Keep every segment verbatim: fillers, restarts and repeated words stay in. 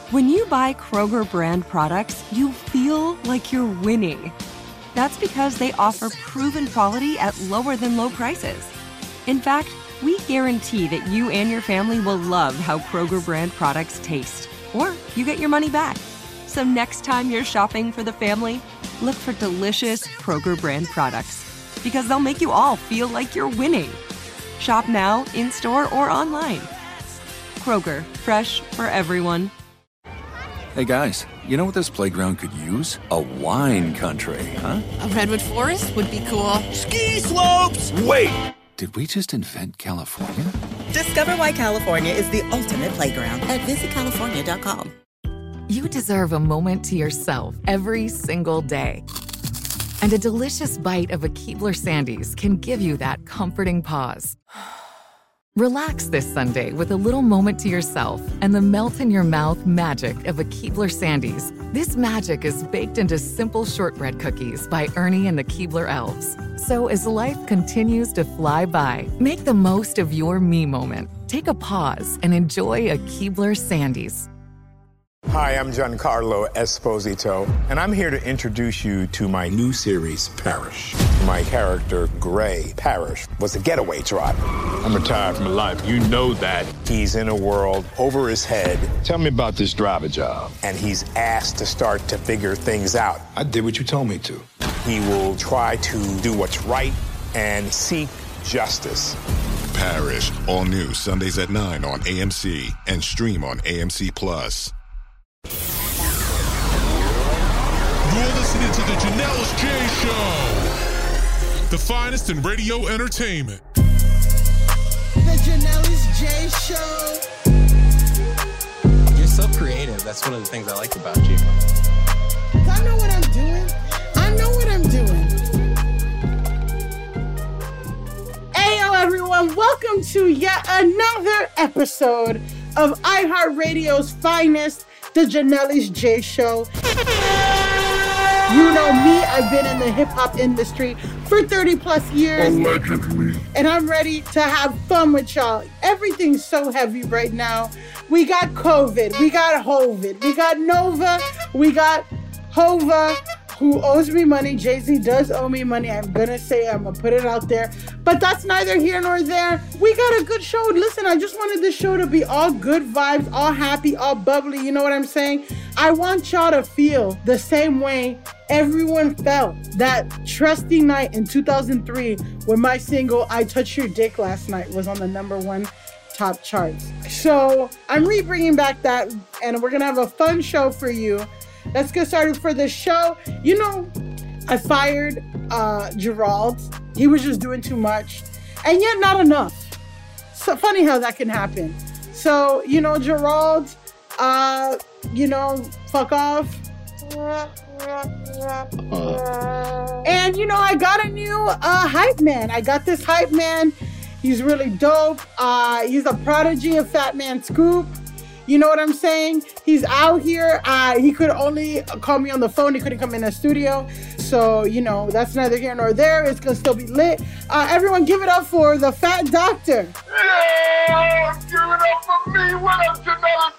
When you buy Kroger brand products, you feel like you're winning. That's because they offer proven quality at lower than low prices. In fact, we guarantee that you and your family will love how Kroger brand products taste, or you get your money back. So next time you're shopping for the family, look for delicious Kroger brand products, because they'll make you all feel like you're winning. Shop now, in-store, or online. Kroger, fresh for everyone. Hey guys, you know what this playground could use? A wine country, huh? A redwood forest would be cool. Ski slopes! Wait! Did we just invent California? Discover why California is the ultimate playground at visit california dot com. You deserve a moment to yourself every single day. And a delicious bite of a Keebler Sandies can give you that comforting pause. Relax this Sunday with a little moment to yourself and the melt-in-your-mouth magic of a Keebler Sandies. This magic is baked into simple shortbread cookies by Ernie and the Keebler Elves. So as life continues to fly by, make the most of your me moment. Take a pause and enjoy a Keebler Sandies. Hi, I'm Giancarlo Esposito, and I'm here to introduce you to my new series, Parrish. My character, Gray Parrish, was a getaway driver. I'm retired from life. You know that. He's in a world over his head. Tell me about this driver job. And he's asked to start to figure things out. I did what you told me to. He will try to do what's right and seek justice. Parrish, all new Sundays at nine on A M C and stream on A M C Plus. You're listening to the Janelle J Show, the finest in radio entertainment. The Janelle J Show. You're so creative. That's one of the things I like about you. I know what I'm doing. I know what I'm doing. Heyo, everyone. Welcome to yet another episode of iHeartRadio's finest, the Janelle J Show. You know me, I've been in the hip-hop industry for thirty plus years. Allegedly. And I'm ready to have fun with y'all. Everything's so heavy right now. We got COVID, we got Hovid, we got Nova, we got Hova, who owes me money. Jay-Z does owe me money. I'm gonna say it, I'm gonna put it out there. But that's neither here nor there. We got a good show. Listen, I just wanted this show to be all good vibes, all happy, all bubbly. You know what I'm saying? I want y'all to feel the same way everyone felt that trusty night in two thousand three when my single I Touched Your Dick Last Night was on the number one top charts. So I'm re-bringing back that, and we're gonna have a fun show for you. Let's get started for the show. You know, I fired uh, Gerald. He was just doing too much, and yet not enough. So funny how that can happen. So, you know, Gerald, uh, you know, fuck off. Uh. And, you know, I got a new uh, hype man. I got this hype man. He's really dope. Uh, he's a prodigy of Fat Man Scoop. You know what I'm saying? He's out here. Uh, he could only call me on the phone. He couldn't come in the studio. So, you know, that's neither here nor there. It's going to still be lit. Uh, everyone give it up for the Fat Doctor. Yeah! Give it up for me. What up, Janelle?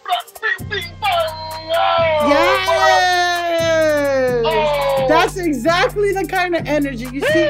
Yes! Oh. That's exactly the kind of energy. You see,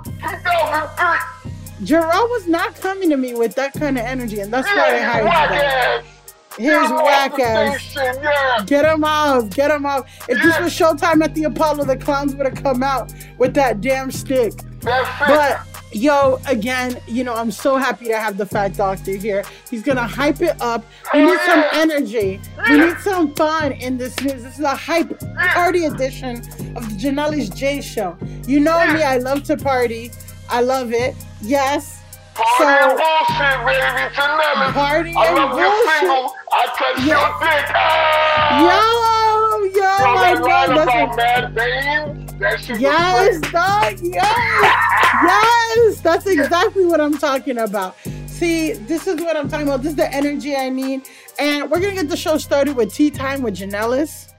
Gerald was not coming to me with that kind of energy, and that's why I hired him. Here's whack ass. Yeah. Get him out. Get him out. If yeah. this was Showtime at the Apollo, the clowns would have come out with that damn stick. But, yo, again, you know, I'm so happy to have the Fat Doctor here. He's going to hype it up. We need some energy. We need some fun in this news. This is a hype party edition of the Janelle J Show. You know me. I love to party. I love it. Yes. Party so, and bullshit, baby. Janelle. Party I and love bullshit. your single. I touched yo. your dick. Ah! Yo, yo, so my God. That's about Mad Bane. That shit yes, was dog. Yes. Yes. That's exactly what I'm talking about. See, this is what I'm talking about. This is the energy I need. And we're going to get the show started with Tea Time with Janelle.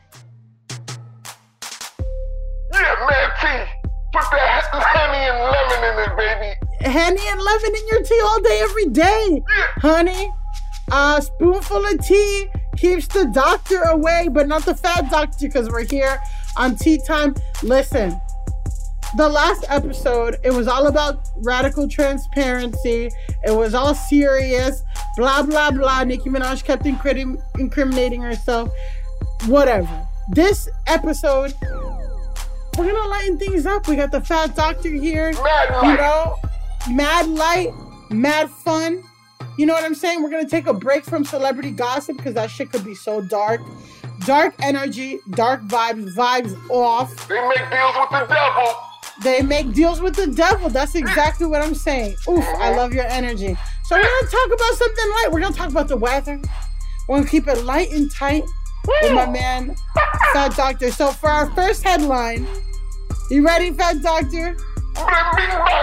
Yeah, man, tea. Put that honey and lemon in it, baby. Honey and lemon in your tea all day, every day, honey. A spoonful of tea keeps the doctor away, but not the fat doctor, because we're here on Tea Time. Listen, the last episode, it was all about radical transparency. It was all serious, blah, blah, blah. Nicki Minaj kept incri- incriminating herself. Whatever. This episode, we're going to lighten things up. We got the fat doctor here. Mad you know, mad light, mad fun. You know what I'm saying? We're going to take a break from celebrity gossip because that shit could be so dark. Dark energy, dark vibes, vibes off. They make deals with the devil. They make deals with the devil. That's exactly what I'm saying. Oof, mm-hmm. I love your energy. So we're going to talk about something light. We're going to talk about the weather. We're going to keep it light and tight with my man, Fat Doctor. So for our first headline, you ready, Fat Doctor? I'm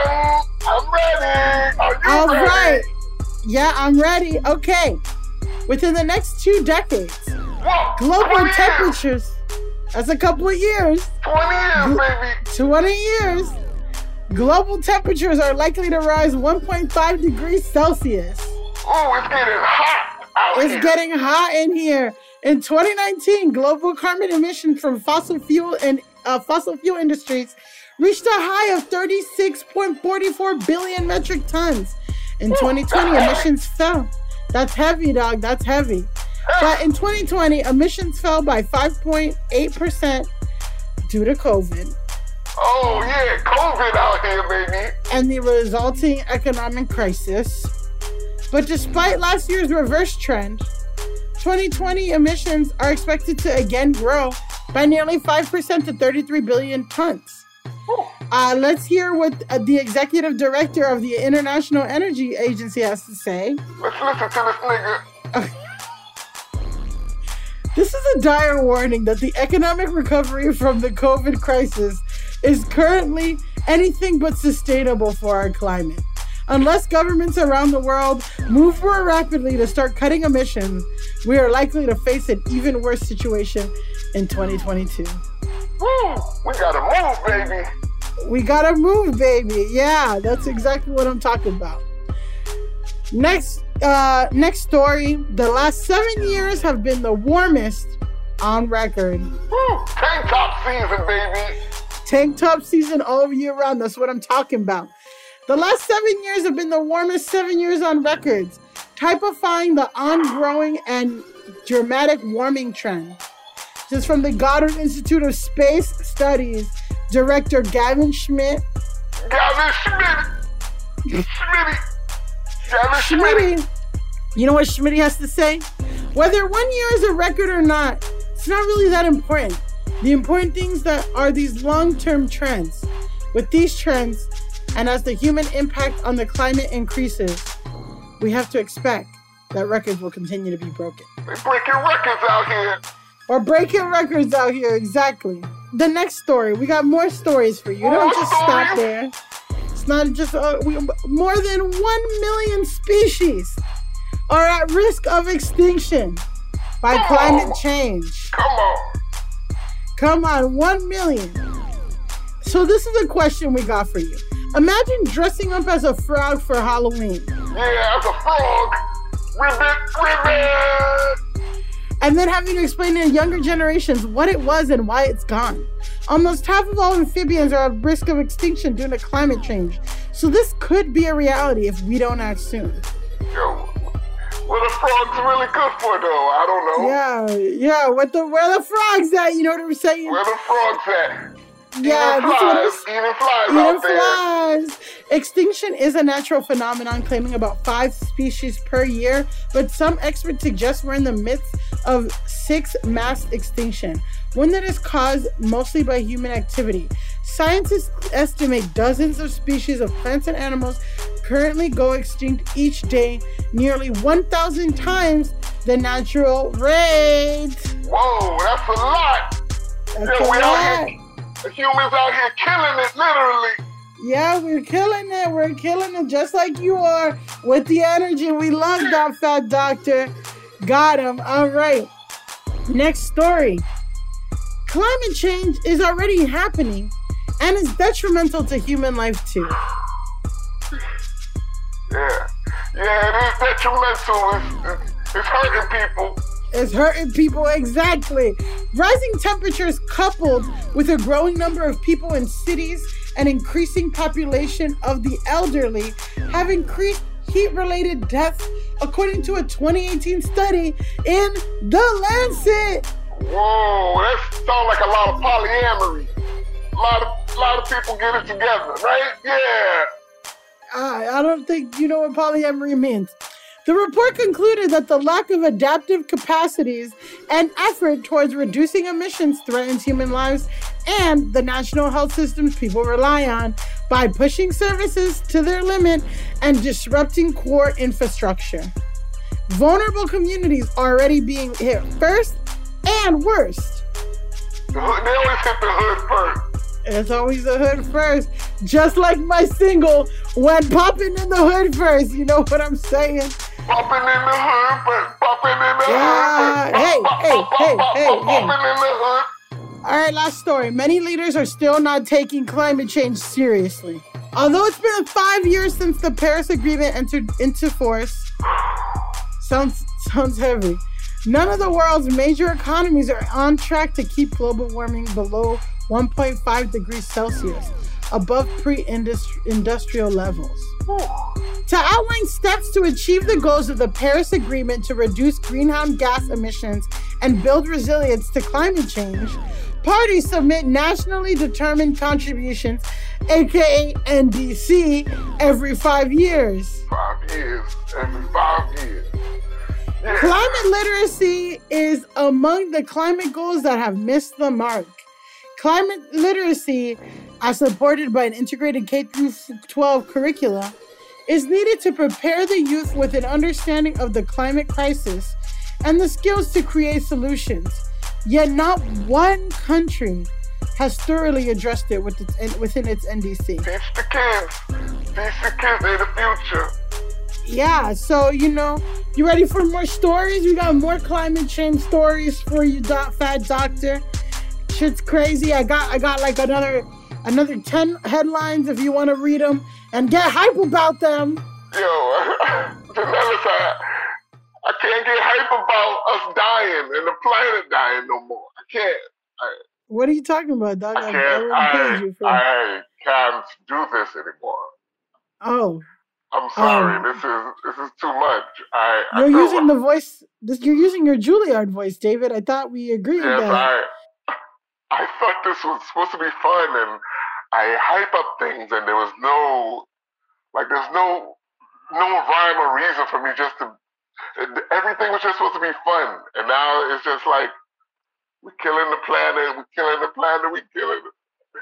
ready. Are you All ready? right. Yeah, I'm ready. Okay. Within the next two decades, Whoa, global temperatures, that's a couple of years. twenty years, baby. twenty years. Global temperatures are likely to rise one point five degrees Celsius. Oh, it's getting hot out It's here. getting hot in here. In twenty nineteen, global carbon emissions from fossil fuel and uh, fossil fuel industries reached a high of thirty-six point four four billion metric tons. In twenty twenty, emissions fell. That's heavy, dog. That's heavy. But in twenty twenty, emissions fell by five point eight percent due to COVID. Oh, yeah, COVID out here, baby. And the resulting economic crisis. But despite last year's reverse trend, twenty twenty emissions are expected to again grow by nearly five percent to thirty-three billion tons. Uh, let's hear what uh, the executive director of the International Energy Agency has to say. Let's listen to this nigga. This is a dire warning that the economic recovery from the COVID crisis is currently anything but sustainable for our climate. Unless governments around the world move more rapidly to start cutting emissions, we are likely to face an even worse situation in twenty twenty-two. Woo, we gotta move, baby. We gotta move, baby. Yeah, that's exactly what I'm talking about. Next, uh, next story. The last seven years have been the warmest on record. Woo, tank top season, baby. Tank top season all year round. That's what I'm talking about. The last seven years have been the warmest seven years on records, typifying the ongoing and dramatic warming trend. This is from the Goddard Institute of Space Studies, Director Gavin Schmidt. Gavin Schmidt. Schmitty. Gavin Schmitty. You know what Schmitty has to say? Whether one year is a record or not, it's not really that important. The important things that are these long-term trends. With these trends, and as the human impact on the climate increases, we have to expect that records will continue to be broken. They're breaking records out here. We're breaking records out here, exactly. The next story, we got more stories for you. Don't More just stories? stop there. It's not just, uh, we, more than one million species are at risk of extinction by Come climate on. change. Come on. Come on, one million. So this is a question we got for you. Imagine dressing up as a frog for Halloween. Yeah, as a frog. Ribbit, ribbit. And then having to explain to younger generations what it was and why it's gone. Almost half of all amphibians are at risk of extinction due to climate change. So this could be a reality if we don't act soon. Yo, what are frogs really good for, though? I don't know. Yeah, yeah. What the where the frogs at? You know what I'm saying? Where the frogs at? Yeah, eating this flies, is eating flies eating out there. flies. Extinction is a natural phenomenon claiming about five species per year, but some experts suggest we're in the midst of six mass extinction, one that is caused mostly by human activity. Scientists estimate dozens of species of plants and animals currently go extinct each day, nearly one thousand times the natural rate. Whoa, that's a lot. That's yeah, a we lot. out here. The humans out here killing it, literally. Yeah, we're killing it. We're killing it just like you are with the energy. We love that, Fat Doctor. Got him. All right. Next story. Climate change is already happening and is detrimental to human life too. Yeah. Yeah, it is detrimental. It's, it's, it's hurting people. It's hurting people, exactly. Rising temperatures coupled with a growing number of people in cities and increasing population of the elderly have increased heat-related deaths, according to a twenty eighteen study in The Lancet. Whoa, that sounds like a lot of polyamory. A lot of, a lot of people get it together, right? Yeah. I, I don't think you know what polyamory means. The report concluded that the lack of adaptive capacities and effort towards reducing emissions threatens human lives and the national health systems people rely on by pushing services to their limit and disrupting core infrastructure. Vulnerable communities are already being hit first and worst. They always hit the hood first. It's always the hood first. Just like my single, went popping in the hood first. You know what I'm saying? Popping in the hood first. Popping in the yeah. hood first. Hey, hey, hey, hey, hey. Popping in the hood. All right, last story. Many leaders are still not taking climate change seriously. Although it's been five years since the Paris Agreement entered into force, sounds sounds heavy. None of the world's major economies are on track to keep global warming below one point five degrees Celsius, above pre-industrial levels. To outline steps to achieve the goals of the Paris Agreement to reduce greenhouse gas emissions and build resilience to climate change, parties submit nationally determined contributions, aka N D C, every five years. Five years, every five years. Yeah. Climate literacy is among the climate goals that have missed the mark. Climate literacy, as supported by an integrated K through twelve curricula, is needed to prepare the youth with an understanding of the climate crisis and the skills to create solutions. Yet not one country has thoroughly addressed it with its, within its N D C. Teach the kids. Teach the kids, they're the future. Yeah, so, you know, you ready for more stories? We got more climate change stories for you, doc, Fat Doctor. Shit's crazy. I got I got like another another ten headlines if you want to read them and get hype about them. Yo, Janelle, I, I can't get hype about us dying and the planet dying no more. I can't. I, what are you talking about, dog? I can't. I, I, for... I can't do this anymore. Oh. I'm sorry. Um, this is this is too much. I, you're I using like... the voice. This, you're using your Juilliard voice, David. I thought we agreed yes, that. I, I thought this was supposed to be fun, and I hype up things, and there was no, like, there's no, no rhyme or reason for me just to. Everything was just supposed to be fun, and now it's just like we're killing the planet, we're killing the planet, we're killing it.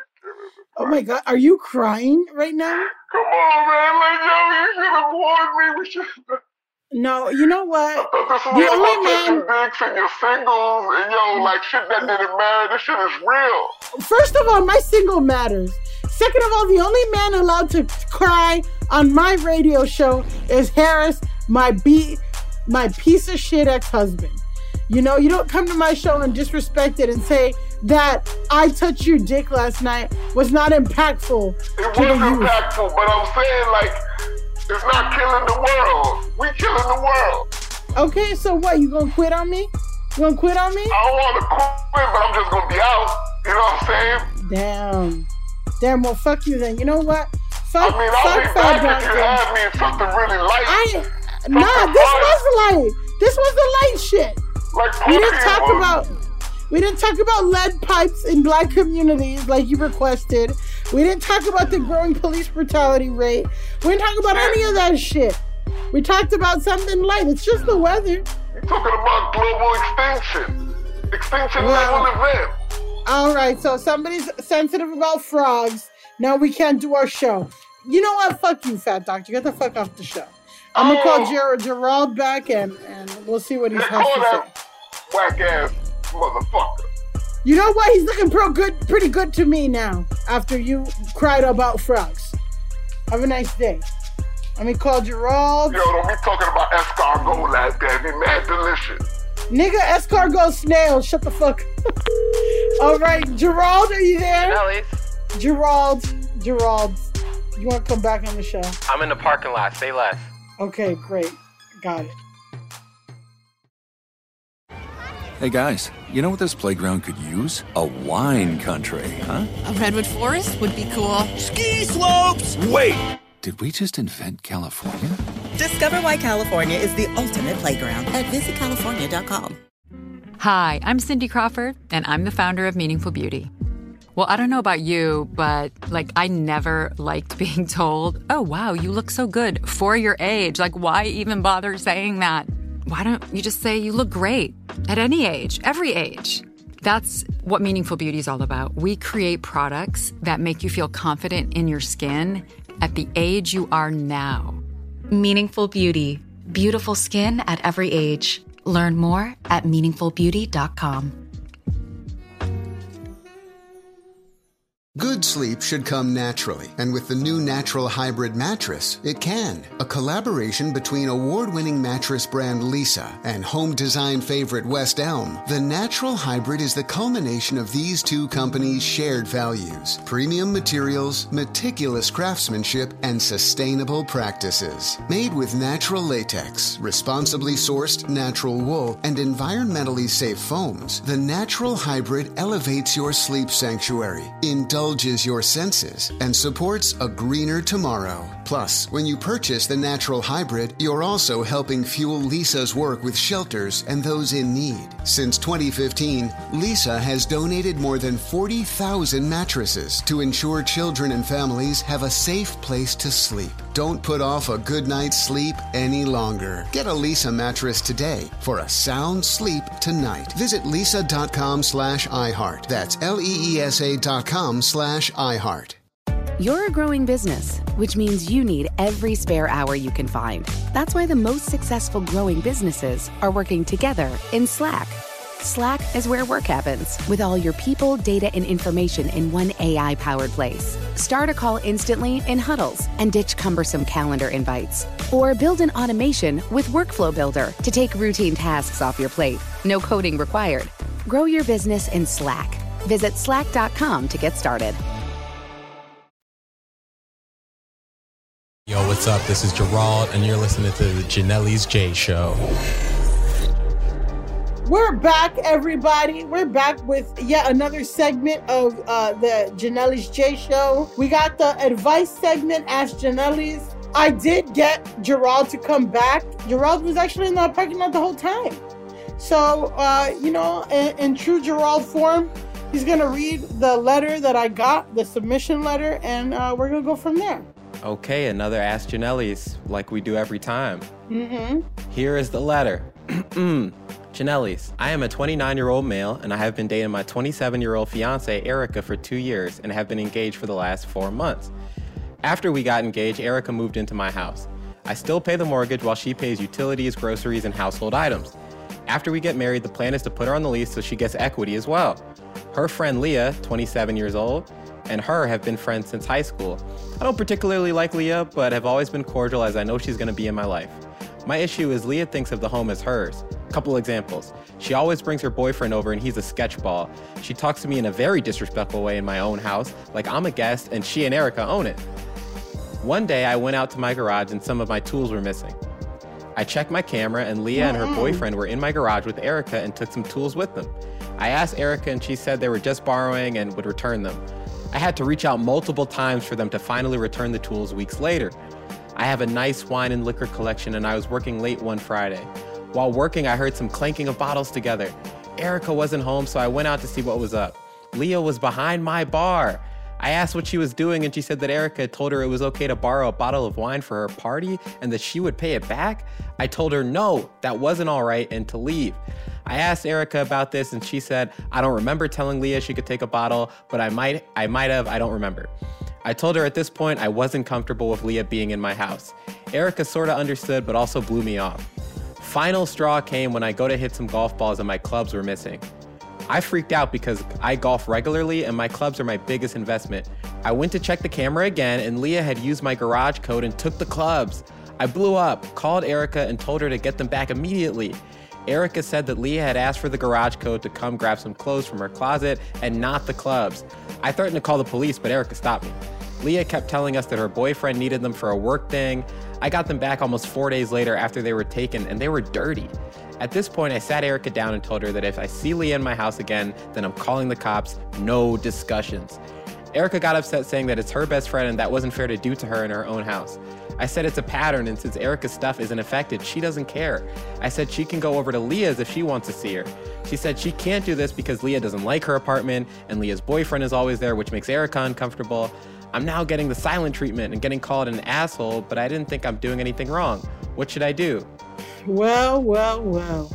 Oh my God, are you crying right now? Come on, man! Like, yo, you should have warned me. We should. No, you know what? I thought this was the only man. Dicks and your singles and yo, like shit that didn't matter. This shit is real. First of all, my single matters. Second of all, the only man allowed to cry on my radio show is Harris, my beat, my piece of shit ex-husband. You know, you don't come to my show and disrespect it and say that I touched your dick last night was not impactful. It was impactful, but I'm saying, like, it's not killing the world. We killing the world. Okay, so what? You gonna quit on me? You gonna quit on me? I don't want to quit, but I'm just gonna be out. You know what I'm saying? Damn. Damn, well, fuck you then. You know what? Fuck, I mean, I'll be back if you have me in something really light. I, nah, this fun. was light. This was the light shit. Like we didn't talk was... about we didn't talk about lead pipes in black communities like you requested. We didn't talk about the growing police brutality rate. We didn't talk about any of that shit. We talked about something light. It's just the weather. You're talking about global extinction. Extinction well, level event. All right, so somebody's sensitive about frogs. Now we can't do our show. You know what? Fuck you, Fat Doctor. Get the fuck off the show. I'm going to oh. call Ger- Gerald back and, and we'll see what he has to say. Whack ass motherfucker. You know what? He's looking pro good, pretty good to me now after you cried about frogs. Have a nice day. Let me call Gerald. Yo, don't be talking about escargot like that. Be mad delicious. Nigga, escargot snail. Shut the fuck up. All right, Gerald, are you there? Ellis. Gerald, Gerald, you want to come back on the show? I'm in the parking lot. Say less. Okay, great. Got it. Hey guys, you know what this playground could use? A wine country, huh? A redwood forest would be cool. Ski slopes! Wait! Did we just invent California? Discover why California is the ultimate playground at visit california dot com. Hi, I'm Cindy Crawford, and I'm the founder of Meaningful Beauty. Well, I don't know about you, but, like, I never liked being told, oh, wow, you look so good for your age. Like, why even bother saying that? Why don't you just say you look great at any age, every age? That's what Meaningful Beauty is all about. We create products that make you feel confident in your skin at the age you are now. Meaningful Beauty. Beautiful skin at every age. Learn more at meaningful beauty dot com. Good sleep should come naturally, and with the new Natural Hybrid mattress, it can. A collaboration between award-winning mattress brand Leesa and home design favorite West Elm, the Natural Hybrid is the culmination of these two companies' shared values: premium materials, meticulous craftsmanship, and sustainable practices. Made with natural latex, responsibly sourced natural wool, and environmentally safe foams, the Natural Hybrid elevates your sleep sanctuary, indulges your senses, and supports a greener tomorrow. Plus, when you purchase the Natural Hybrid, you're also helping fuel Leesa's work with shelters and those in need. Since twenty fifteen, Leesa has donated more than forty thousand mattresses to ensure children and families have a safe place to sleep. Don't put off a good night's sleep any longer. Get a Leesa mattress today for a sound sleep tonight. Visit leesa.com slash iHeart. That's L-E-E-S-A dot com slash iHeart. You're a growing business, which means you need every spare hour you can find. That's why the most successful growing businesses are working together in Slack. Slack is where work happens, with all your people, data, and information in one A I-powered place. Start a call instantly in huddles and ditch cumbersome calendar invites. Or build an automation with Workflow Builder to take routine tasks off your plate. No coding required. Grow your business in Slack. Visit slack dot com to get started. Yo, what's up? This is Gerald, and you're listening to the Janelle's J Show. We're back, everybody. We're back with yet another segment of uh, the Janelle's J Show. We got the advice segment, Ask Janelle's. I did get Gerald to come back. Gerald was actually in the parking lot the whole time. So, uh, you know, in, in true Gerald form, he's going to read the letter that I got, the submission letter, and uh, we're going to go from there. Okay, another Ask Janelle's, like we do every time. Mm-hmm. Here is the letter. Janelle's, I am a twenty-nine-year-old male, and I have been dating my twenty-seven-year-old fiance, Erica, for two years, and have been engaged for the last four months. After we got engaged, Erica moved into my house. I still pay the mortgage while she pays utilities, groceries, and household items. After we get married, the plan is to put her on the lease so she gets equity as well. Her friend Leah, twenty-seven years old, and her have been friends since high school. I don't particularly like Leah, but have always been cordial as I know she's going to be in my life. My issue is Leah thinks of the home as hers. Couple examples. She always brings her boyfriend over and he's a sketchball. She talks to me in a very disrespectful way in my own house, like I'm a guest and she and Erica own it. One day I went out to my garage and some of my tools were missing. I checked my camera and Leah and her boyfriend were in my garage with Erica and took some tools with them. I asked Erica and she said they were just borrowing and would return them. I had to reach out multiple times for them to finally return the tools weeks later. I have a nice wine and liquor collection and I was working late one Friday. While working, I heard some clanking of bottles together. Erica wasn't home, so I went out to see what was up. Leah was behind my bar. I asked what she was doing and she said that Erica had told her it was okay to borrow a bottle of wine for her party and that she would pay it back. I told her no, that wasn't all right and to leave. I asked Erica about this and she said, I don't remember telling Leah she could take a bottle, but I might, I might have, I don't remember. I told her at this point I wasn't comfortable with Leah being in my house. Erica sort of understood, but also blew me off. Final straw came when I go to hit some golf balls and my clubs were missing. I freaked out because I golf regularly and my clubs are my biggest investment. I went to check the camera again and Leah had used my garage code and took the clubs. I blew up, called Erica and told her to get them back immediately. Erica said that Leah had asked for the garage code to come grab some clothes from her closet and not the clubs. I threatened to call the police, but Erica stopped me. Leah kept telling us that her boyfriend needed them for a work thing. I got them back almost four days later after they were taken and they were dirty. At this point, I sat Erica down and told her that if I see Leah in my house again, then I'm calling the cops, no discussions. Erica got upset saying that it's her best friend and that wasn't fair to do to her in her own house. I said it's a pattern, and since Erica's stuff isn't affected, she doesn't care. I said she can go over to Leah's if she wants to see her. She said she can't do this because Leah doesn't like her apartment, and Leah's boyfriend is always there, which makes Erica uncomfortable. I'm now getting the silent treatment and getting called an asshole, but I didn't think I'm doing anything wrong. What should I do? Well, well, well.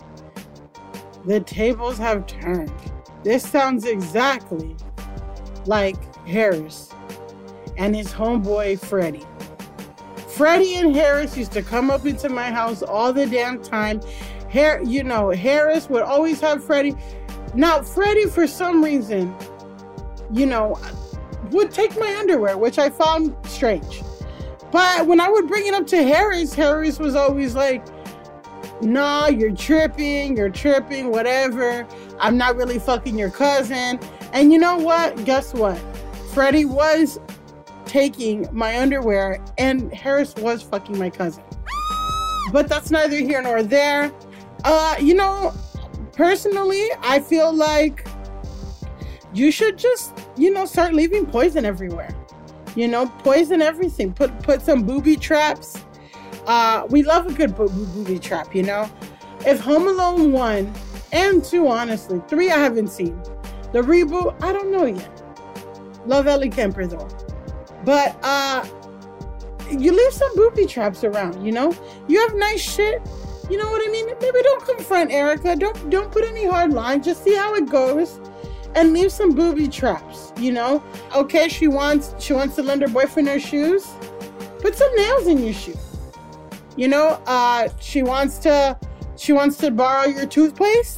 The tables have turned. This sounds exactly like Harris and his homeboy Freddie. Freddie and Harris used to come up into my house all the damn time. Har- you know, Harris would always have Freddie. Now, Freddie, for some reason, you know, would take my underwear, which I found strange. But when I would bring it up to Harris, Harris was always like, nah, you're tripping, you're tripping, whatever. I'm not really fucking your cousin. And you know what? Guess what? Freddie was taking my underwear and Harris was fucking my cousin. But that's neither here nor there. Uh, you know, personally, I feel like you should just, you know, start leaving poison everywhere. You know, poison everything. Put put some booby traps. Uh, we love a good bo- booby trap, you know. If Home Alone one and two, honestly, three I haven't seen. The reboot, I don't know yet. Love Ellie Kemper though. But uh, you leave some booby traps around, you know? You have nice shit, you know what I mean? Maybe don't confront Erica. Don't don't put any hard lines. Just see how it goes and leave some booby traps, you know? Okay, she wants she wants to lend her boyfriend her shoes. Put some nails in your shoe. You know, uh, she wants to she wants to borrow your toothpaste.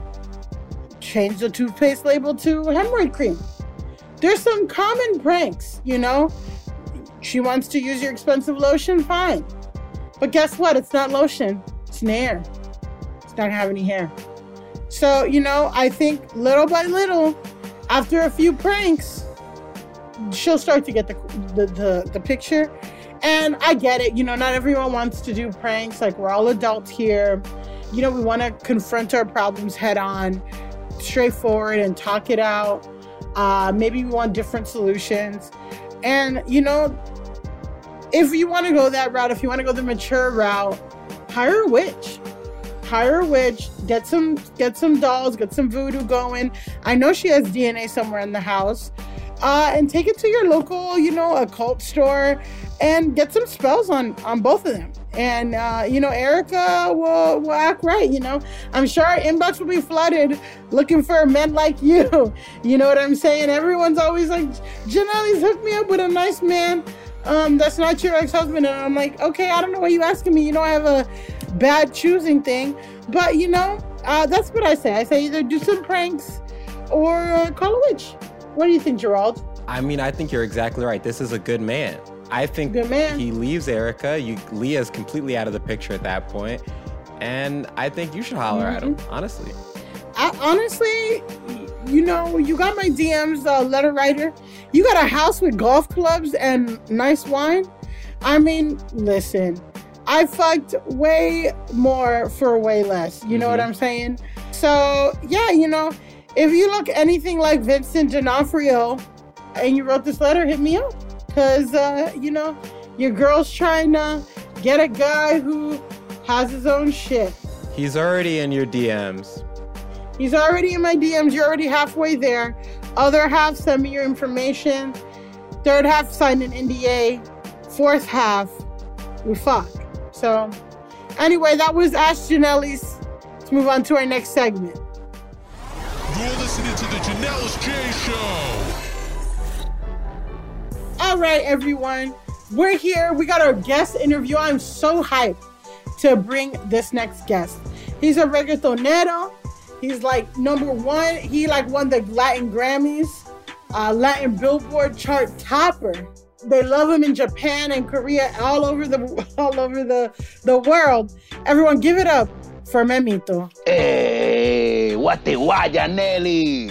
Change the toothpaste label to hemorrhoid cream. There's some common pranks, you know? She wants to use your expensive lotion, fine. But guess what? It's not lotion. It's nair. It's not gonna have any hair. So, you know, I think little by little, after a few pranks, she'll start to get the the, the, the picture. And I get it. You know, not everyone wants to do pranks. Like, we're all adults here. You know, we want to confront our problems head on, straightforward, and talk it out. Uh, maybe we want different solutions. And, you know, if you want to go that route, if you want to go the mature route, hire a witch. Hire a witch, get some get some dolls, get some voodoo going. I know she has D N A somewhere in the house. Uh, and take it to your local, you know, occult store and get some spells on, on both of them. And, uh, you know, Erica will, will act right, you know. I'm sure our inbox will be flooded looking for men like you. You know what I'm saying? Everyone's always like, Janelle's hooked me up with a nice man. Um, that's not your ex-husband. And I'm like, okay, I don't know why you asking me. You know, I have a bad choosing thing. But, you know, uh, that's what I say. I say either do some pranks or uh, call a witch. What do you think, Gerald? I mean, I think you're exactly right. This is a good man. I think good man. He leaves Erica. You, Leah's completely out of the picture at that point. And I think you should holler mm-hmm. at him, honestly. I, honestly, you know, you got my D Ms, uh, letter writer. You got a house with golf clubs and nice wine. I mean, listen, I fucked way more for way less. You know mm-hmm. what I'm saying? So, yeah, you know, if you look anything like Vincent D'Onofrio and you wrote this letter, hit me up. Because, uh, you know, your girl's trying to get a guy who has his own shit. He's already in your D Ms. He's already in my D Ms. You're already halfway there. Other half, send me your information. Third half, sign an N D A. Fourth half, we fuck. So, anyway, that was Ask Janelle's. Let's move on to our next segment. You're listening to the Janelle's J Show. All right, everyone. We're here. We got our guest interview. I'm so hyped to bring this next guest. He's a reggaetonero. He's like number one. He like won the Latin Grammys, uh, Latin Billboard chart topper. They love him in Japan and Korea, all over the all over the, the world. Everyone, give it up for Memito. Hey, what the guaya, Nelly?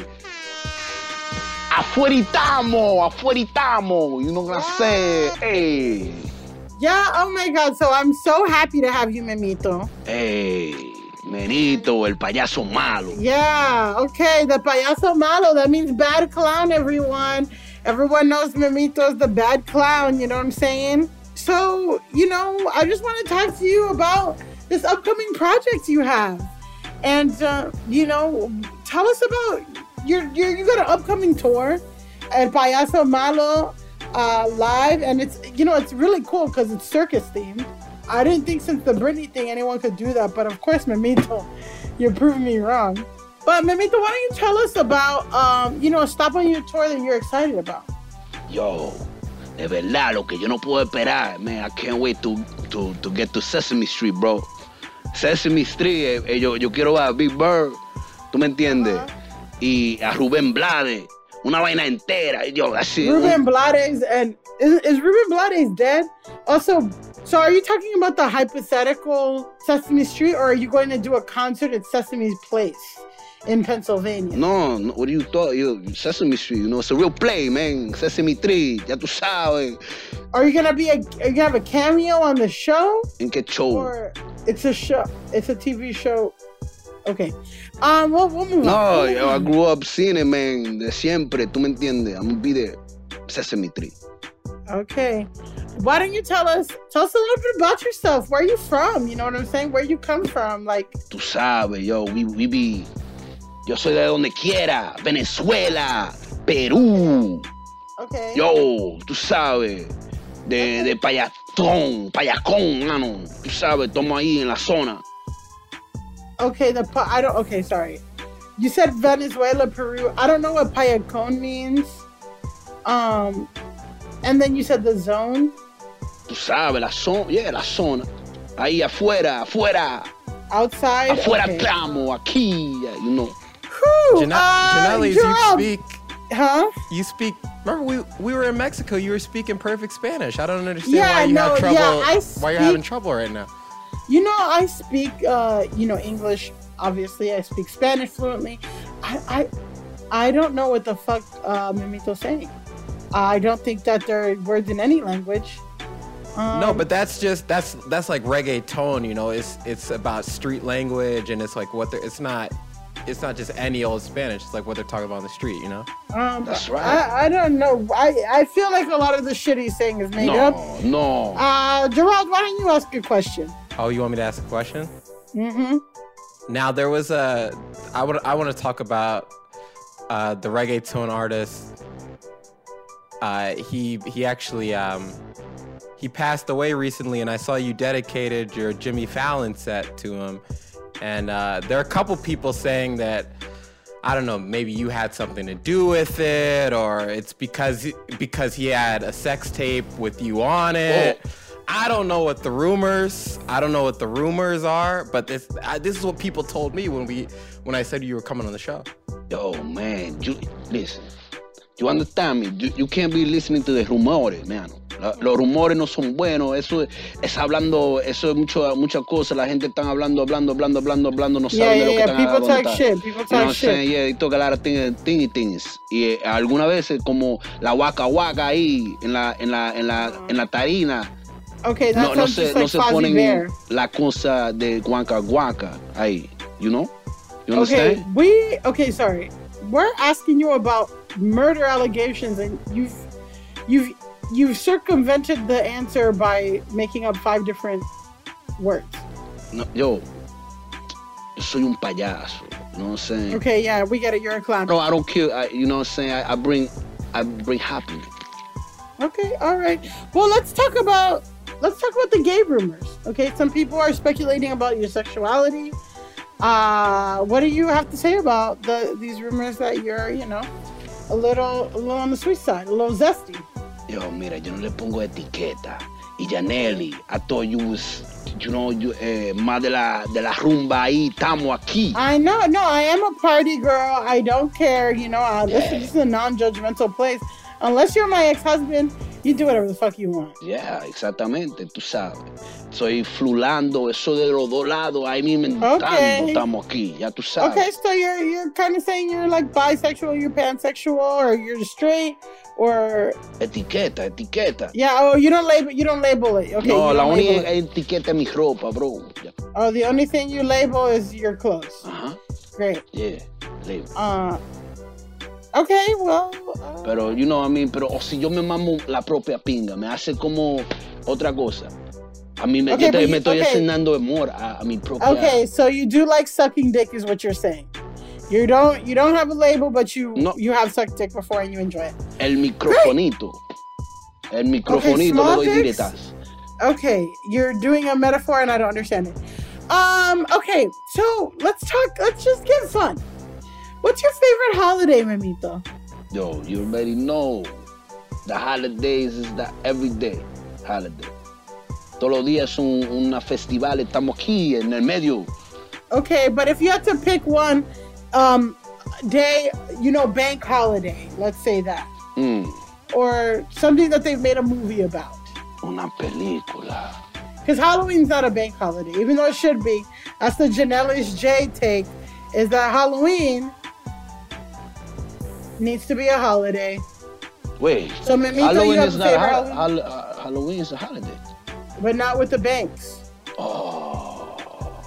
Afueritamo, afueritamo. You know what I'm saying? Hey. Yeah, oh my God. So I'm so happy to have you, Memito. Hey. Memito, el payaso malo. Yeah, okay, the payaso malo, that means bad clown, everyone. Everyone knows Memito is the bad clown, you know what I'm saying? So, you know, I just want to talk to you about this upcoming project you have. And, uh, you know, tell us about your, your, you got an upcoming tour at Payaso Malo uh, live. And it's, you know, it's really cool because it's circus themed. I didn't think since the Britney thing anyone could do that. But of course, Memito, you're proving me wrong. But Memito, why don't you tell us about, um, you know, a stop on your tour that you're excited about? Yo, de verdad, lo que yo no puedo esperar, man. I can't wait to, to, to get to Sesame Street, bro. Sesame Street, eh, yo, yo quiero ver a Big Bird, ¿tú me entiendes? Uh-huh. Y a Rubén Blades, una vaina entera, yo, así. Rubén Blades, and is, is Rubén Blades dead? Also, so are you talking about the hypothetical Sesame Street, or are you going to do a concert at Sesame's Place in Pennsylvania? No, no, what do you thought? You, Sesame Street, you know, it's a real play, man. Sesame Street, ya tú sabes. Are you gonna be a? Are you gonna have a cameo on the show? ¿En qué show? Or it's a show. It's a T V show. Okay. Um. We'll, we'll move no, on. yo, I grew up seeing it, man. De siempre, tú me entiendes. I'm gonna be there. Sesame Street. Okay. Why don't you tell us? Tell us a little bit about yourself. Where are you from? You know what I'm saying? Where you come from? Like. Tú sabes, yo. We we be. Yo soy de donde quiera. Venezuela, Perú. Okay. Yo, tú sabes. De, de payatón, payacón, mano. Tú sabes, estamos ahí en la zona. Okay, the I don't. Okay, sorry. You said Venezuela, Peru. I don't know what payacón means. Um, and then you said the zone. Tú sabes, la zona. Yeah, la zona. Ahí afuera, afuera. Outside. Afuera okay. estamos, aquí, you know. Whew, Jana- uh, Janelle, you Gerald. speak. Huh? You speak. Remember, we we were in Mexico. You were speaking perfect Spanish. I don't understand Yeah, why you no, have trouble. yeah, I why you're speak- having trouble right now. You know, I speak, uh, you know, English. Obviously, I speak Spanish fluently. I, I, I don't know what the fuck uh, Memito's saying. I don't think that there are words in any language. Um, No, but that's just that's that's like reggaeton. You know, it's it's about street language, and it's like what they're. It's not. It's not just any old Spanish. It's like what they're talking about on the street, you know? Um, That's right. I, I don't know. I, I feel like a lot of the shit he's saying is made no, up. No, Uh, Gerald, why don't you ask a question? Oh, you want me to ask a question? Mm-hmm. Now there was a. I would. I want to talk about uh, the reggaeton artist. Uh, he he actually um, he passed away recently, and I saw you dedicated your Jimmy Fallon set to him. And uh, there are a couple people saying that, I don't know, maybe you had something to do with it, or it's because because he had a sex tape with you on it. Whoa. I don't know what the rumors. I don't know what the rumors are, but this I, this is what people told me when we when I said you were coming on the show. Yo, man, you listen. You understand me? You, you can't be listening to the rumores, man. La, los rumores no son buenos. Eso es hablando, eso es mucho, muchas cosas. La gente está hablando, hablando, hablando, hablando, hablando. No Yeah, saben yeah, de lo que yeah. están People hablando. talk shit. People You know what talk I'm shit. saying? Yeah, they talk a lot of things, thingy things. Y eh, algunas veces como la waka waka ahí en la, en la, en la, en la tarina. Okay, that No, no sounds se, just no like se Fozzie ponen Bear. la cosa de guanca guanca ahí. You know? You Okay, understand? we okay. Sorry, we're asking you about murder allegations, and you've you've you've circumvented the answer by making up five different words. No, yo, yo soy un payaso. You know what I'm saying? Okay, yeah, we get it. You're a clown. No, I don't kill. I, you know what I'm saying? I, I bring, I bring happiness. Okay, all right. Well, let's talk about let's talk about the gay rumors. Okay, some people are speculating about your sexuality. Uh, what do you have to say about the these rumors that you're, you know, a little a little on the sweet side, a little zesty? Yo, mira, yo no le pongo etiqueta. Y Janelli, I thought you was, you know, you, eh, más de la, de la rumba ahí, estamos aquí. I know, no, I am a party girl. I don't care, you know. Uh, this, this is a non-judgmental place. Unless you're my ex-husband You do whatever the fuck you want. Yeah, exactamente, tú sabes. Soy flulando, eso de los dos lados, ahí mismo entrando, Okay. estamos aquí, ya tú sabes. Okay, so you're you're kind of saying you're like bisexual, you're pansexual, or you're straight, or Etiqueta, etiqueta. yeah. Oh, you don't label. You don't label it. Okay. No, you la don't label única it. etiqueta es mi ropa, bro. Ya. Oh, the only thing you label is your clothes. Ajá. Great. Yeah, label. Uh. Okay, well. Uh, Pero, you know, I mean, pero o si yo me mamo la propia pinga, me hace como otra cosa. A mí me, Okay, yo te- but you- me estoy okay. enseñando amor a, a mi propia... okay, so you do like sucking dick, is what you're saying. You don't. You don't have a label, but you No. you have sucked dick before and you enjoy it. El microfonito. El microfonito small le doy dicks? directas. Okay, you're doing a metaphor and I don't understand it. Um, okay, so let's talk, let's just get fun. What's your favorite holiday, Memito? Yo, you already know. The holidays is the everyday holiday. Todos los días son una festival, estamos aquí en el medio. Okay, but if you had to pick one um day, you know, bank holiday, let's say that, Mm, or something that they've made a movie about. una película. Because Halloween's not a bank holiday, even though it should be. That's the Janelle's J take, is that Halloween needs to be a holiday. Wait, So, Memito, you Halloween have is a not a favorite hol- Halloween? hol- uh, Halloween is a holiday. But not with the banks. Oh.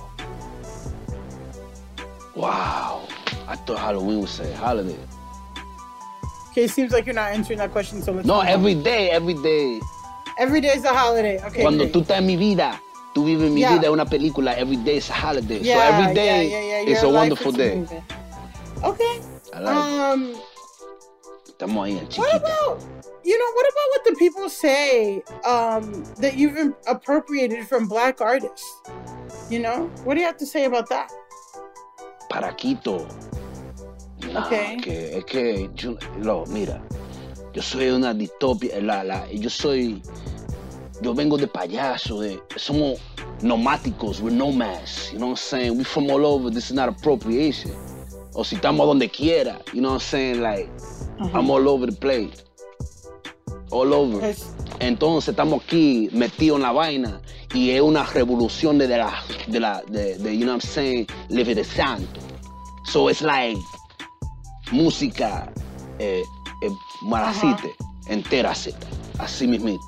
Wow. I thought Halloween was a holiday. Okay, it seems like you're not answering that question, so let's No, move on. every day, every day. Every day is a holiday. Okay. Cuando great. tú estás en mi vida, tú vives en mi Yeah. vida, una película, every day is a holiday. Yeah, so every day yeah, yeah, yeah. is Your a life wonderful is day. moving. Okay. I like Um, it. Estamos ahí en what chiquita. about, you know, what about what the people say um, that you've im- appropriated from black artists? You know, what do you have to say about that? Paraquito. Nah, Okay. que, es que, yo, lo, mira, yo soy una distopia, la, la, yo soy, yo vengo de payaso, de, somos nomáticos, we're nomads, you know what I'm saying? We from all over, this is not appropriation. O si estamos donde quiera, you know what I'm saying? Like, Uh-huh. I'm all over the place. All over. Entonces estamos aquí metidos en la vaina y es una revolución de la, de la, de, de, you know what I'm saying, Libre Santo. So it's like música eh, eh, maracite, entera zeta, así mismito.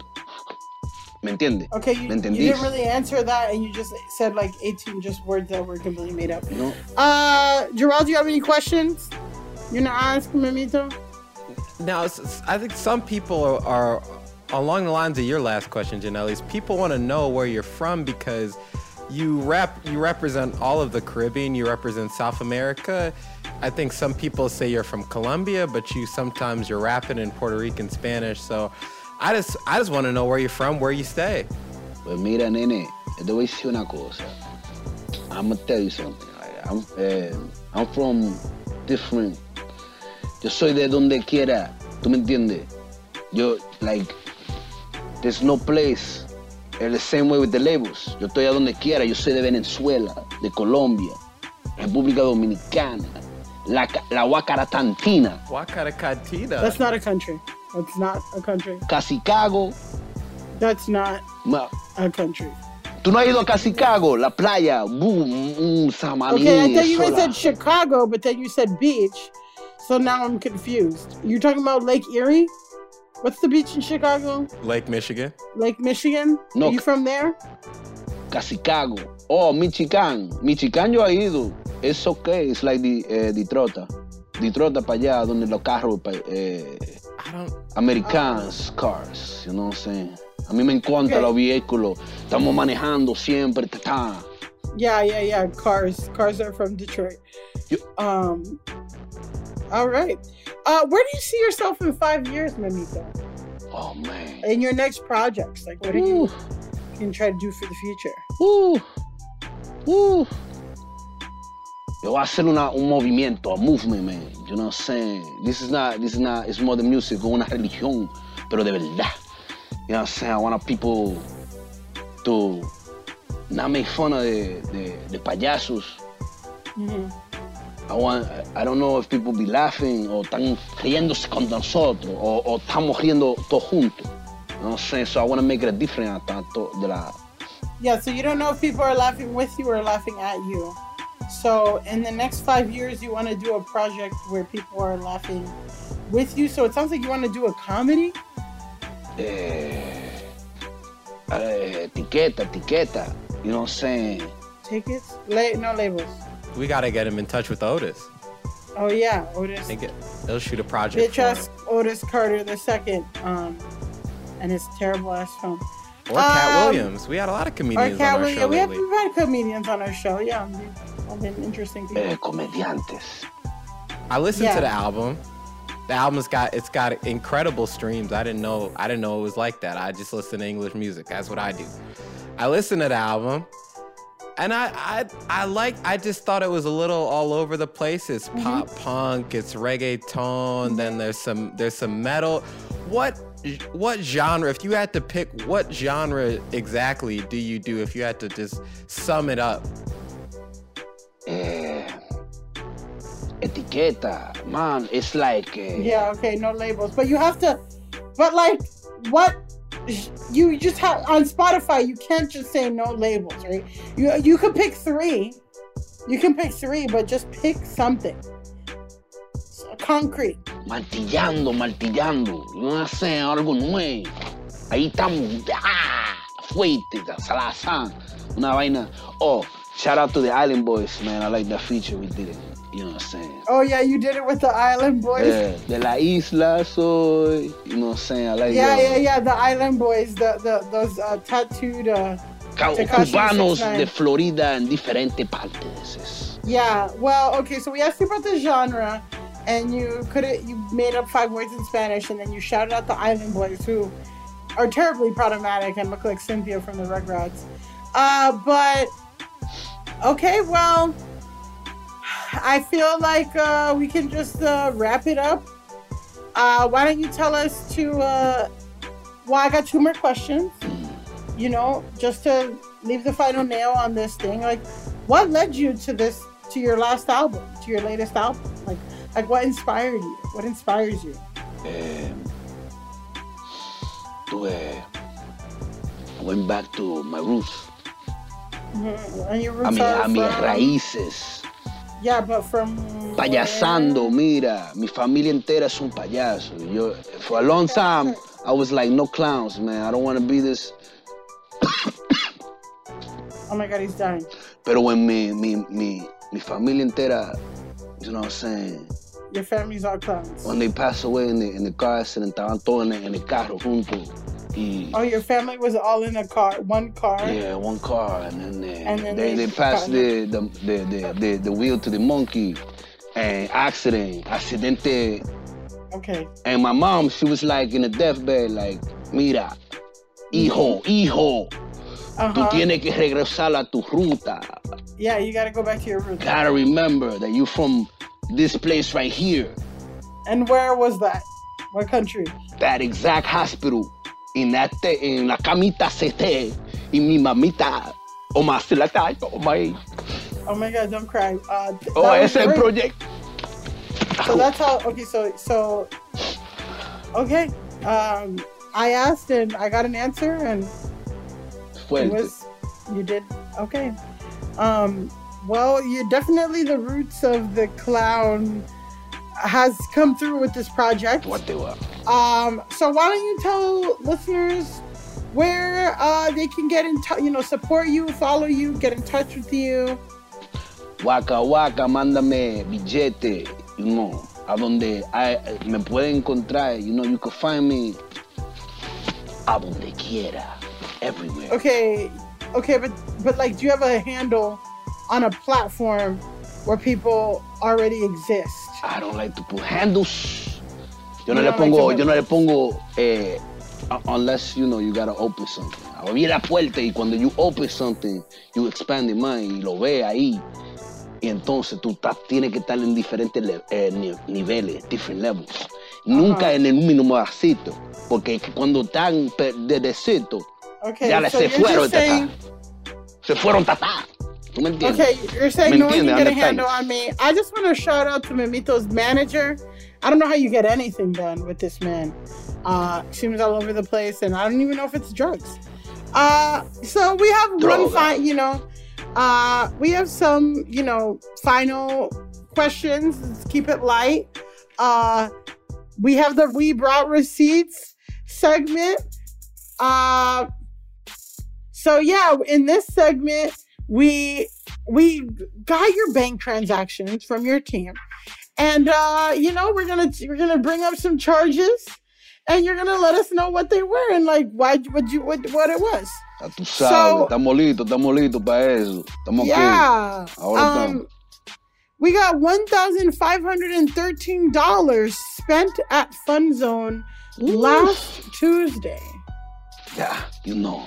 ¿Me entiendes? Okay, you, ¿Me you entendís? didn't really answer that, and you just said like eighteen just words that were completely made up. No. Uh, Gerald, do you have any questions? You're gonna ask Memito? Now, s- s- I think some people are, are along the lines of your last question, Janelle's. People want to know where you're from because you rep you represent all of the Caribbean. You represent South America. I think some people say you're from Colombia, but you sometimes you're rapping in Puerto Rican Spanish. So, I just I just want to know where you're from, where you stay. Pues mira, nene, te voy a decir una cosa. I'm gonna tell you something. I'm, eh, I'm from different. Yo soy de donde quiera. ¿Tú me entiendes? Yo, like, there's no place. It's the same way with the labels. Yo estoy a donde quiera. Yo soy de Venezuela, de Colombia, República Dominicana, la, la Huacaratantina, Huacaracantina. That's not a country. That's not a country. Casicago. That's not Ma- a country. ¿Tú no has ido a Casicago? La playa, boom, un samaní. Okay, I thought you sola. said Chicago, but then you said beach. So now I'm confused. You're talking about Lake Erie? What's the beach in Chicago? Lake Michigan. Lake Michigan? No. Are you from there? Casicago. Oh, Michigan. Michigan yo he ido. It's okay. It's like the, eh, Detroit. Detroit para allá, donde los carros, pa- eh, Americans cars, you know what I'm saying? A mí me encantan Okay. los vehículos. Estamos manejando siempre. Ta, ta. Yeah, yeah, yeah. Cars. Cars are from Detroit. Um. All right. Uh, where do you see yourself in five years, Memito? Oh, man. In your next projects, like what are you going to try to do for the future? Uh, uh. Yo voy a hacer una, un movimiento, a movement, man. You know what I'm saying? This is not, this is not, it's more than music, una religión, pero de verdad. You know what I'm saying? I want people to not make fun of de, de, de payasos. Mhm. I want, I don't know if people be laughing o están riéndose con nosotros o, o estamos riendo todos juntos. know what I'm saying? So I want to make it a different tanto de la... Yeah, so you don't know if people are laughing with you or laughing at you. So in the next five years, you want to do a project where people are laughing with you. So it sounds like you want to do a comedy? Eh, eh, etiqueta, etiqueta. You know what I'm saying? Tickets? La- no labels. We got to get him in touch with Otis. Oh, yeah, Otis. They get, they'll shoot a project Bitch for ass him. Otis Carter the second, um, and his terrible ass film. Or Cat Um, Williams. We had a lot of comedians Or Cat on our Williams. show We have, lately. we've had comedians on our show. Yeah, they've been interesting people. Eh, comediantes. I listened Yeah. to the album. The album's got it's got incredible streams. I didn't know I didn't know it was like that. I just listen to English music. That's what I do. I listened to the album, and I I I like. I just thought it was a little all over the place. It's pop punk. It's reggaeton. Then there's some there's some metal. What what genre? If you had to pick, what genre exactly do you do? If you had to just sum it up. Eh, etiqueta, man. It's like... Eh, Yeah, okay, no labels. But you have to, but like, what, you just have, on Spotify, you can't just say no labels, right? You, you can pick three. You can pick three, but just pick something. Concrete. Martillando, martillando. You know what I'm saying? Algo nuevo. Ahí estamos. Ah, fuerte, salazán. Una vaina. Oh, shout out to the Island Boys, man. I like that feature we did it. You know what I'm saying? Oh, yeah, you did it with the Island Boys. Yeah, de la isla soy. You know what I'm saying? I like Yeah, that. yeah, yeah, the Island Boys, the, the those uh, tattooed uh, Ca- Tekashi Cubanos six nine. de Florida en diferentes partes. Yeah, well, okay, so we asked you about the genre, and you could have you made up five words in Spanish, and then you shouted out the Island Boys, who are terribly problematic and look like Cynthia from the Rugrats. Uh, but okay, well, I feel like uh, we can just uh, wrap it up. Uh, why don't you tell us to? Uh, well, I got two more questions. You know, just to leave the final nail on this thing, like, what led you to this, to your last album, to your latest album? Like, like what inspired you? What inspires you? Eh, tuve, I went back to my roots. Mm-hmm. And your roots A, mi, are a mis from- raíces. Yeah, but from Payasando, mira, mi familia entera es un payaso. Yo, for a long time, I was like, no clowns, man. I don't want to be this. Oh my God, he's dying. Pero when mi, mi, mi, mi familia entera, you know what I'm saying? Your family's all clowns. When they passed away in the, in the car accident, estaban todos en, el- en el carro juntos. Y, Oh, your family was all in a car, one car. yeah, one car, and then they, And then they, they they passed got- the, the, the, the, the, the wheel to the monkey. And accident, accidente. Okay. And my mom, she was like in a deathbed, like, mira, hijo, hijo, tú Uh-huh. tienes que regresar a tu ruta. Yeah, you gotta go back to your roots. Gotta remember that you're from this place right here, And where was that? What country? that exact hospital, en, that te, en la camita C T, y mi mamita, o más la ta- oh my, Oh my God, don't cry. Uh, th- oh, that was ese great. project. So that's how. Okay, so so. Okay, um, I asked and I got an answer, and it Fuerte. was you did okay. Um, well, you're definitely the roots of the clown has come through with this project. What they were. Um, so why don't you tell listeners where uh, they can get in touch, you know, support you, follow you, get in touch with you. Waka Waka, mándame billete, you know, a donde I, me pueden encontrar, you know, you can find me a donde quiera, everywhere. Okay, okay, but but like, do you have a handle on a platform where people already exist? I don't like to put handles. Yo no You le don't like pongo, to yo no le put- pongo, eh, unless, you know, you gotta open something. Abrir la puerta y cuando you open something, you expand the mind y lo ve ahí. Y entonces tú ta- tienes que estar en diferentes le- eh, ni- niveles, different levels. Nunca en el mismo vasito, porque cuando están pe- de decito, Okay, ya le so se you're fueron just saying, tatá. Se fueron tatá. ¿Tú me entiendes? Okay, you're saying ¿Me no one can entiendes? get a Understand? handle on me. I just want to shout out to Memito's manager. I don't know how you get anything done with this man. Uh, seems all over the place, and I don't even know if it's drugs. Uh, so we have Droga. one fine, you know, uh, we have some, you know, final questions. Let's keep it light. Uh, we have the We Brought Receipts segment. Uh, so yeah, in this segment, we we got your bank transactions from your team, and uh, you know we're gonna we're gonna bring up some charges, and you're gonna let us know what they were and like why what you what what it was. Ya tú sabes, estamos listos, estamos listos para eso. Estamos Yeah. aquí. Ahora Um, estamos. we got one thousand five hundred and thirteen dollars spent at Fun Zone last Tuesday. Yeah, you know.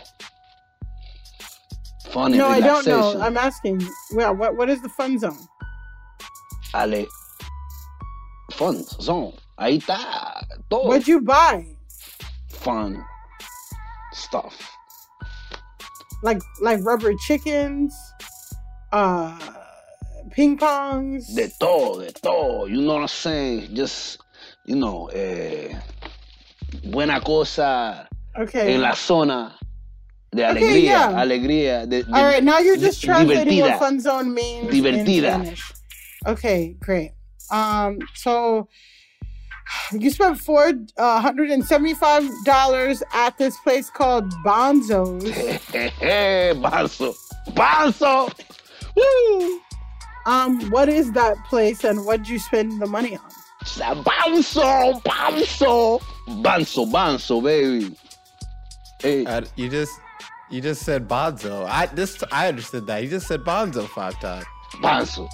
Funny No, I don't relaxation. know. I'm asking. Well, what what is the Fun Zone? Ale. Fun zone. Ahí está. Todo. What'd you buy? Fun stuff. Like like rubber chickens, uh, ping pongs. De todo, de todo. You know what I'm saying? Just, you know, eh, buena cosa Okay. en la zona de Okay, alegría. yeah. Alegría. De, de, All right, now you're just di- translating divertida. what Fun Zone means Divertida. in Spanish. Okay, great. Um, so you spent four uh, hundred and seventy-five dollars at this place called Bonzo's. Banzo. Banzo. Woo! Um, what is that place and what did you spend the money on? Banzo, Banzo. Banzo, Banzo, baby. Hey. Uh, you just you just said Bonzo. I this I understood that. You just said Bonzo five times. Banzo.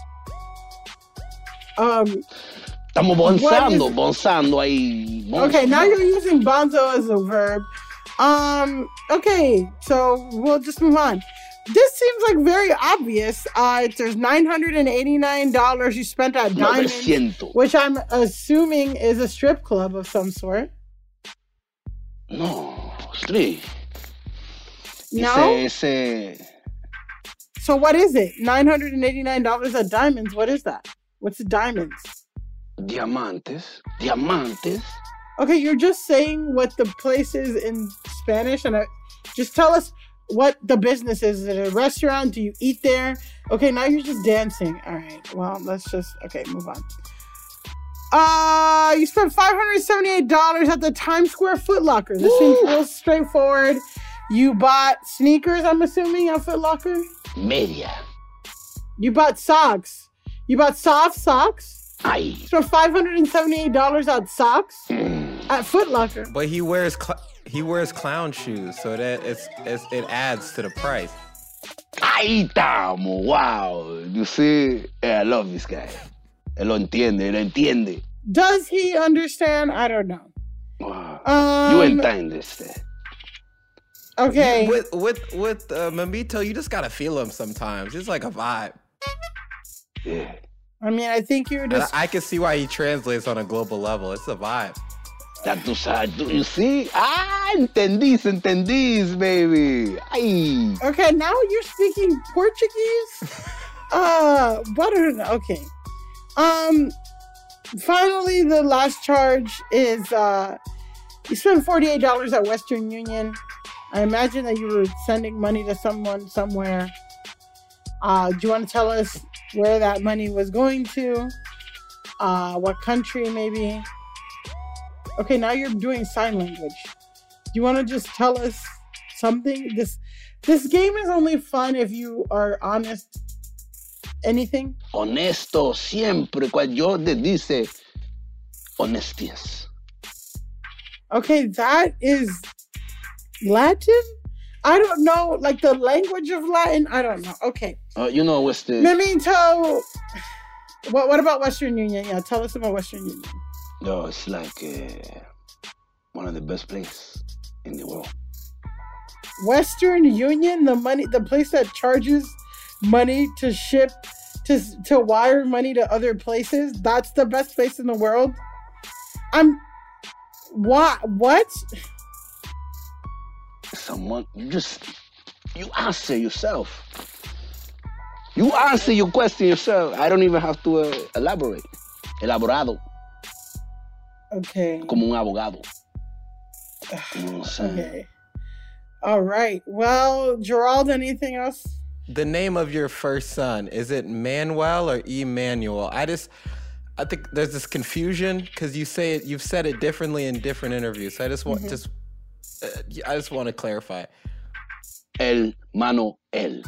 Um, Estamos what bonzando, is- bonzando ahí. Bonzo. Okay, now you're using bonzo as a verb. Um, okay, so we'll just move on. This seems like very obvious. Uh, there's nine hundred eighty-nine dollars you spent at Diamond, novecientos. which I'm assuming is a strip club of some sort. No, three. No? Ese, ese, So what is it? nine hundred eighty-nine dollars at Diamonds. What is that? What's the Diamonds? diamantes, diamantes. Okay, you're just saying what the place is in Spanish, and I, just tell us what the business is. Is it a restaurant? Do you eat there? Okay, now you're just dancing. All right, well, let's just, okay, move on. Uh, you spent five hundred seventy-eight dollars at the Times Square Foot Locker. This seems real straightforward. You bought sneakers, I'm assuming, at Foot Locker? Media. You bought socks. You bought soft socks? Ay. You spent five hundred seventy-eight dollars on socks at Foot Locker. But he wears cl- he wears clown shoes, so that it's, it's it adds to the price. Ahí estamos, wow. You see, yeah, I love this guy. Él lo entiende, él lo entiende. Does he understand? I don't know. Wow. Um, you entiendes. Okay. You- with with with uh, Mamito, you just gotta feel him sometimes. It's like a vibe. Yeah. I mean, I think you're And just. I, I can see why he translates on a global level. It's a vibe. Ya tú sabes, tú- you see? Ah, entendís, entendís, baby. Ay. Okay, now you're speaking Portuguese? uh, what are. Okay. Um, finally, the last charge is uh, you spent forty-eight dollars at Western Union. I imagine that you were sending money to someone somewhere. Uh, do you want to tell us where that money was going to? Uh, what country, maybe? Okay, now you're doing sign language. Do you want to just tell us something? This this game is only fun if you are honest. Anything? Honesto siempre. Cuando yo te dice honestías. Okay, that is Latin? I don't know, like the language of Latin. I don't know. Okay. Uh, you know what's the... Memento. What What about Western Union? Yeah, tell us about Western Union. No, it's like uh, one of the best places in the world. Western Union, the money, the place that charges money to ship, to to wire money to other places. That's the best place in the world. I'm. What? What? Someone, you just, you answer yourself. You answer your question yourself. I don't even have to uh, elaborate. Elaborado. Okay. Como un abogado. No sé. Okay. All right. Well, Gerald, anything else? The name of your first son, is it Manuel or Emmanuel? I just, I think there's this confusion because you say it, you've said it differently in different interviews. So I just want, mm-hmm. just, uh, I just want to clarify. El Mano El.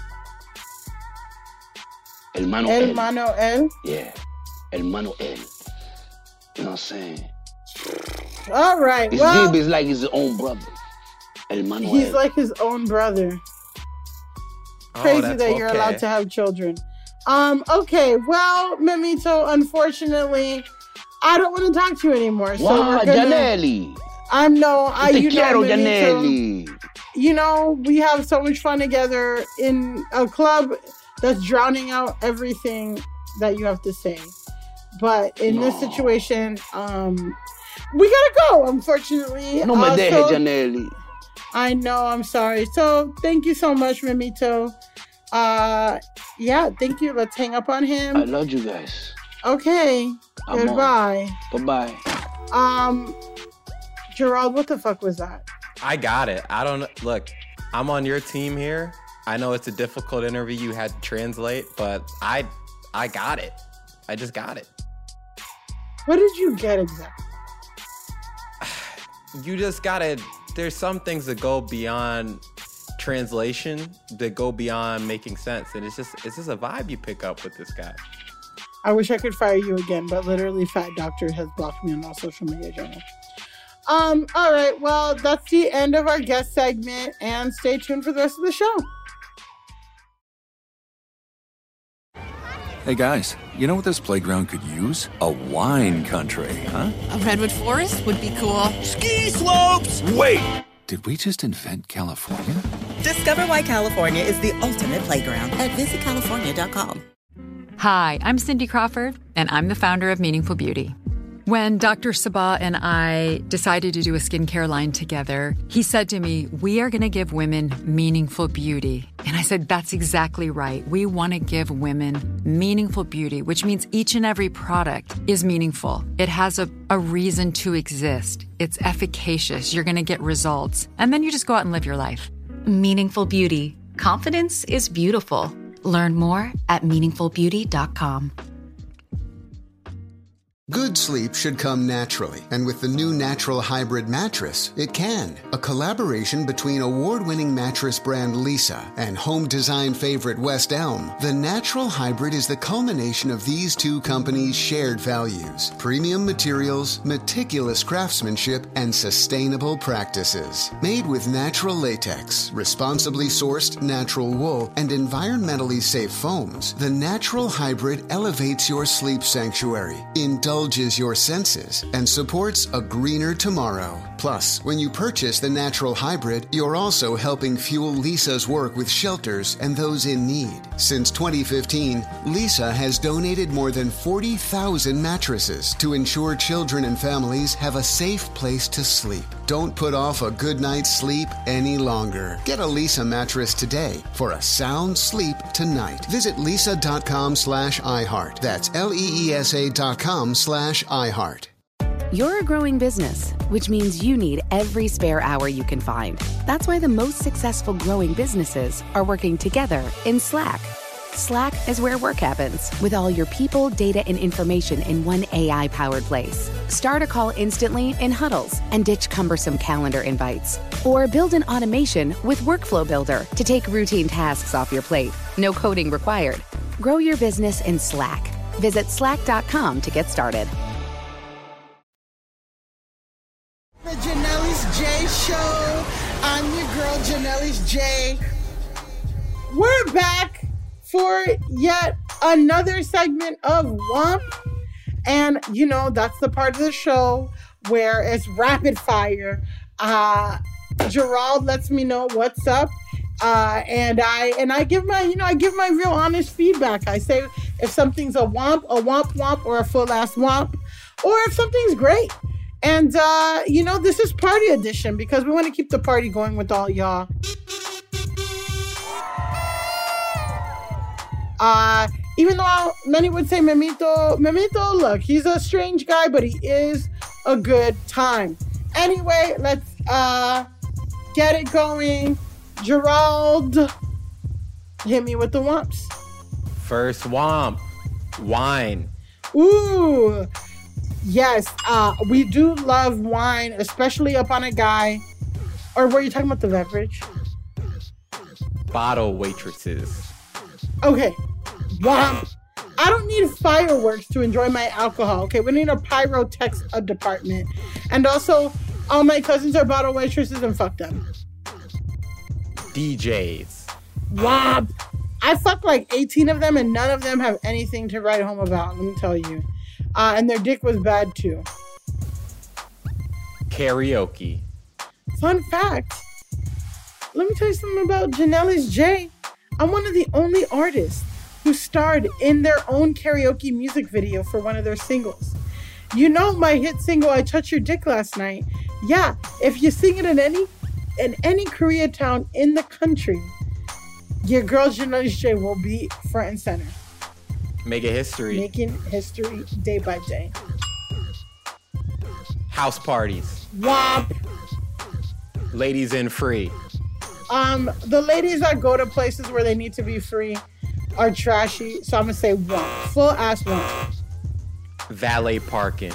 El Mano El. El Mano El? Yeah. El Mano El. You know what I'm saying? All right. It's well, deep. It's like his own brother. El Mano He's El. like his own brother. Oh, Crazy that you're okay. allowed to have children. Um, okay, well, Memito, unfortunately, I don't want to talk to you anymore. So wow, we're gonna, Janelli. I'm no, I Te you quiero, know, Memito, Janelli. You know, we have so much fun together in a club that's drowning out everything that you have to say. But in no. this situation, um, we gotta go, unfortunately. No me uh, deje, so, Janelli. I know, I'm sorry. So thank you so much, Memito. Uh, yeah, thank you. Let's hang up on him. I love you guys. Okay. I'm Goodbye. On. Bye-bye. Um, Gerald, what the fuck was that? I got it. I don't look, I'm on your team here. I know it's a difficult interview you had to translate, but I I got it. I just got it. What did you get exactly? You just gotta, there's some things that go beyond translation, that go beyond making sense. And it's just, it's just a vibe you pick up with this guy. I wish I could fire you again, but literally Fat Doctor has blocked me on all social media channels. Um, all right, well, that's the end of our guest segment, and stay tuned for the rest of the show. Hey guys, you know what this playground could use? A wine country, huh? A redwood forest would be cool. Ski slopes! Wait! Did we just invent California? Discover why California is the ultimate playground at visit california dot com. Hi, I'm Cindy Crawford, and I'm the founder of Meaningful Beauty. When Doctor Sabah and I decided to do a skincare line together, he said to me, we are going to give women meaningful beauty. And I said, that's exactly right. We want to give women meaningful beauty, which means each and every product is meaningful. It has a, a reason to exist. It's efficacious. You're going to get results. And then you just go out and live your life. Meaningful Beauty. Confidence is beautiful. Learn more at meaningful beauty dot com. Good sleep should come naturally, and with the new Natural Hybrid mattress, it can. A collaboration between award-winning mattress brand Leesa and home design favorite West Elm, the Natural Hybrid is the culmination of these two companies' shared values: premium materials, meticulous craftsmanship, and sustainable practices. Made with natural latex, responsibly sourced natural wool, and environmentally safe foams, the Natural Hybrid elevates your sleep sanctuary, indulges your senses, and supports a greener tomorrow. Plus, when you purchase the Natural Hybrid, you're also helping fuel Leesa's work with shelters and those in need. Since twenty fifteen, Leesa has donated more than forty thousand mattresses to ensure children and families have a safe place to sleep. Don't put off a good night's sleep any longer. Get a Leesa mattress today for a sound sleep tonight. Visit leesa.com slash iHeart. That's L-E-E-S-A dot com slash iHeart. You're a growing business, which means you need every spare hour you can find. That's why the most successful growing businesses are working together in Slack. Slack is where work happens, with all your people, data, and information in one A I-powered place. Start a call instantly in huddles and ditch cumbersome calendar invites. Or build an automation with Workflow Builder to take routine tasks off your plate. No coding required. Grow your business in Slack. Visit slack dot com to get started. The Janelle's J Show. I'm your girl, Janelle's J. We're back for yet another segment of Womp. And, you know, that's the part of the show where it's rapid fire. Uh, Gerald lets me know what's up. Uh, and I and I give my, you know, I give my real honest feedback. I say if something's a womp, a womp womp, or a full ass womp, or if something's great. And, uh, you know, this is party edition because we want to keep the party going with all y'all. Uh, even though many would say Memito, Memito, look, he's a strange guy, but he is a good time. Anyway, let's uh, get it going. Gerald, hit me with the wumps. First womp, wine. Ooh, yes, uh, we do love wine, especially up on a guy. Or were you talking about the beverage? Bottle waitresses. Okay, womp. I don't need fireworks to enjoy my alcohol. Okay, we need a pyrotechs a department. And also, all my cousins are bottle waitresses and fuck them. D Js. Womp. I fucked like eighteen of them and none of them have anything to write home about, let me tell you. Uh, and their dick was bad too. Karaoke. Fun fact. Let me tell you something about Janelle's J. I'm one of the only artists who starred in their own karaoke music video for one of their singles. You know my hit single, I Touched Your Dick Last Night? Yeah, if you sing it in any in any Koreatown in the country, your girl Janelle's J will be front and center. Making history. Making history day by day. House parties. Womp. Ladies in free. Um, the ladies that go to places where they need to be free are trashy, so I'm gonna say womp. Full ass womp. Valet parking.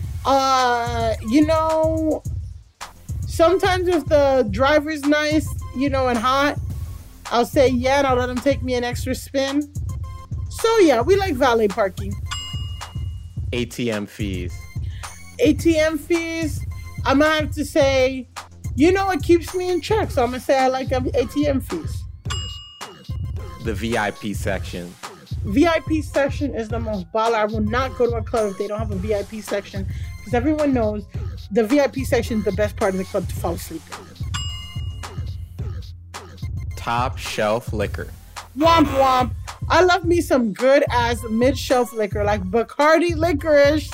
Uh, you know, sometimes if the driver's nice, you know, and hot, I'll say yeah, and I'll let him take me an extra spin. So yeah, we like valet parking. A T M fees. A T M fees, I'm gonna have to say, you know, it keeps me in check, so I'm gonna say I like A T M fees. The V I P section. V I P section is the most baller. I will not go to a club if they don't have a V I P section, because everyone knows the V I P section is the best part of the club to fall asleep in. Top shelf liquor. Womp womp. I love me some good ass mid-shelf liquor like Bacardi licorice.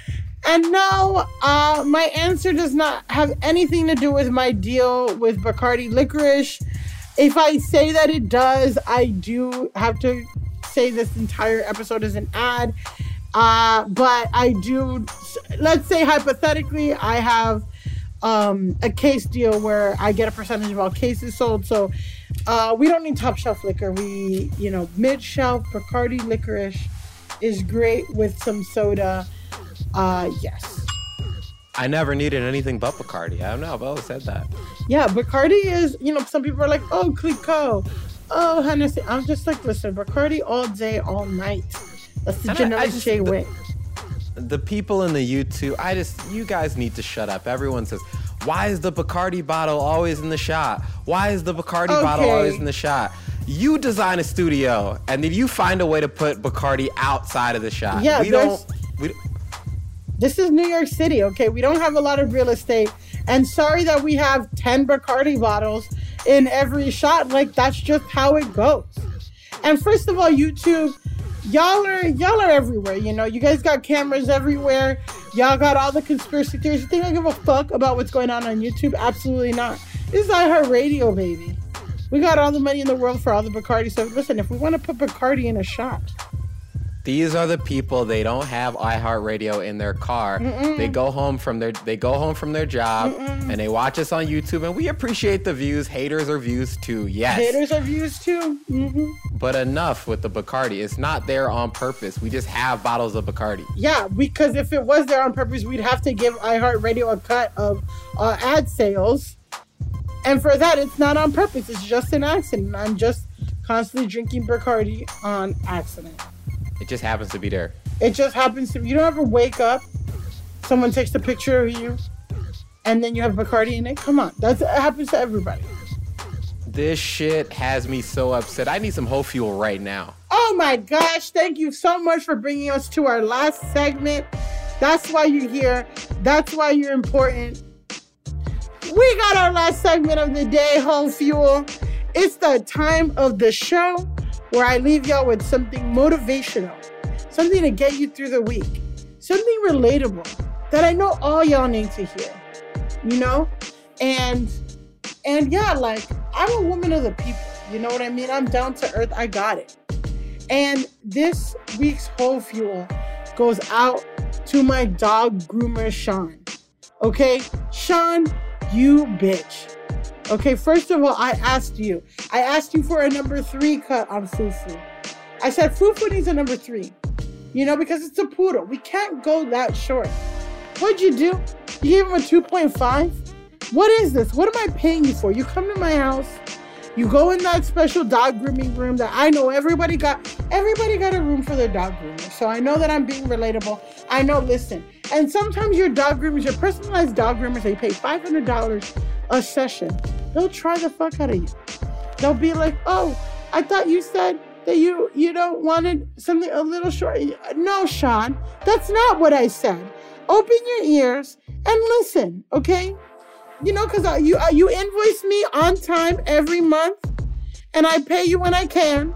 And no, uh, my answer does not have anything to do with my deal with Bacardi licorice. If I say that it does, I do have to say this entire episode is an ad. Uh, but I do, let's say hypothetically, I have um, a case deal where I get a percentage of all cases sold. So uh, we don't need top shelf liquor. We, you know, mid-shelf Bacardi licorice is great with some soda. Uh, yes. I never needed anything but Bacardi. I don't know. I've always said that. Yeah, Bacardi is, you know, some people are like, oh, Clicquot, oh, Hennessy. I'm just like, listen, Bacardi all day, all night. That's the Janelle's J way. The people in the YouTube, I just, you guys need to shut up. Everyone says, why is the Bacardi bottle always in the shot? Why is the Bacardi okay. bottle always in the shot? You design a studio, and then you find a way to put Bacardi outside of the shot. Yeah, we don't. We, This is New York City, okay? We don't have a lot of real estate. And sorry that we have ten Bacardi bottles in every shot. Like, that's just how it goes. And first of all, YouTube, y'all are y'all are everywhere, you know? You guys got cameras everywhere. Y'all got all the conspiracy theories. You think I give a fuck about what's going on on YouTube? Absolutely not. This is iHeartRadio, baby. We got all the money in the world for all the Bacardi. So listen, if we want to put Bacardi in a shot... These are the people, they don't have iHeartRadio in their car. Mm-mm. They go home from their they go home from their job Mm-mm. and they watch us on YouTube, and we appreciate the views. Haters are views too, yes. Haters are views too. Mm-hmm. But enough with the Bacardi. It's not there on purpose. We just have bottles of Bacardi. Yeah, because if it was there on purpose, we'd have to give iHeartRadio a cut of uh, ad sales. And for that, it's not on purpose. It's just an accident. I'm just constantly drinking Bacardi on accident. It just happens to be there. It just happens to be. You don't ever wake up, someone takes a picture of you, and then you have Bacardi in it? Come on. That's, it happens to everybody. This shit has me so upset. I need some whole fuel right now. Oh my gosh. Thank you so much for bringing us to our last segment. That's why you're here. That's why you're important. We got our last segment of the day, Whole Fuel. It's the time of the show where I leave y'all with something motivational, something to get you through the week, something relatable that I know all y'all need to hear, you know? And, and yeah, like, I'm a woman of the people, you know what I mean? I'm down to earth, I got it. And this week's Whole Fuel goes out to my dog groomer, Sean. Okay? Sean, you bitch. Okay, first of all, I asked you. I asked you for a number three cut on Fufu. I said Fufu needs a number three. You know, because it's a poodle. We can't go that short. What'd you do? You gave him a two point five? What is this? What am I paying you for? You come to my house. You go in that special dog grooming room that I know everybody got. Everybody got a room for their dog groomer. So I know that I'm being relatable. I know, listen. And sometimes your dog groomers, your personalized dog groomers, they pay five hundred dollars a session. They'll try the fuck out of you. They'll be like, oh, I thought you said that you, you don't wanted something a little short. No, Sean, that's not what I said. Open your ears and listen, okay? You know, because you uh, you invoice me on time every month, and I pay you when I can,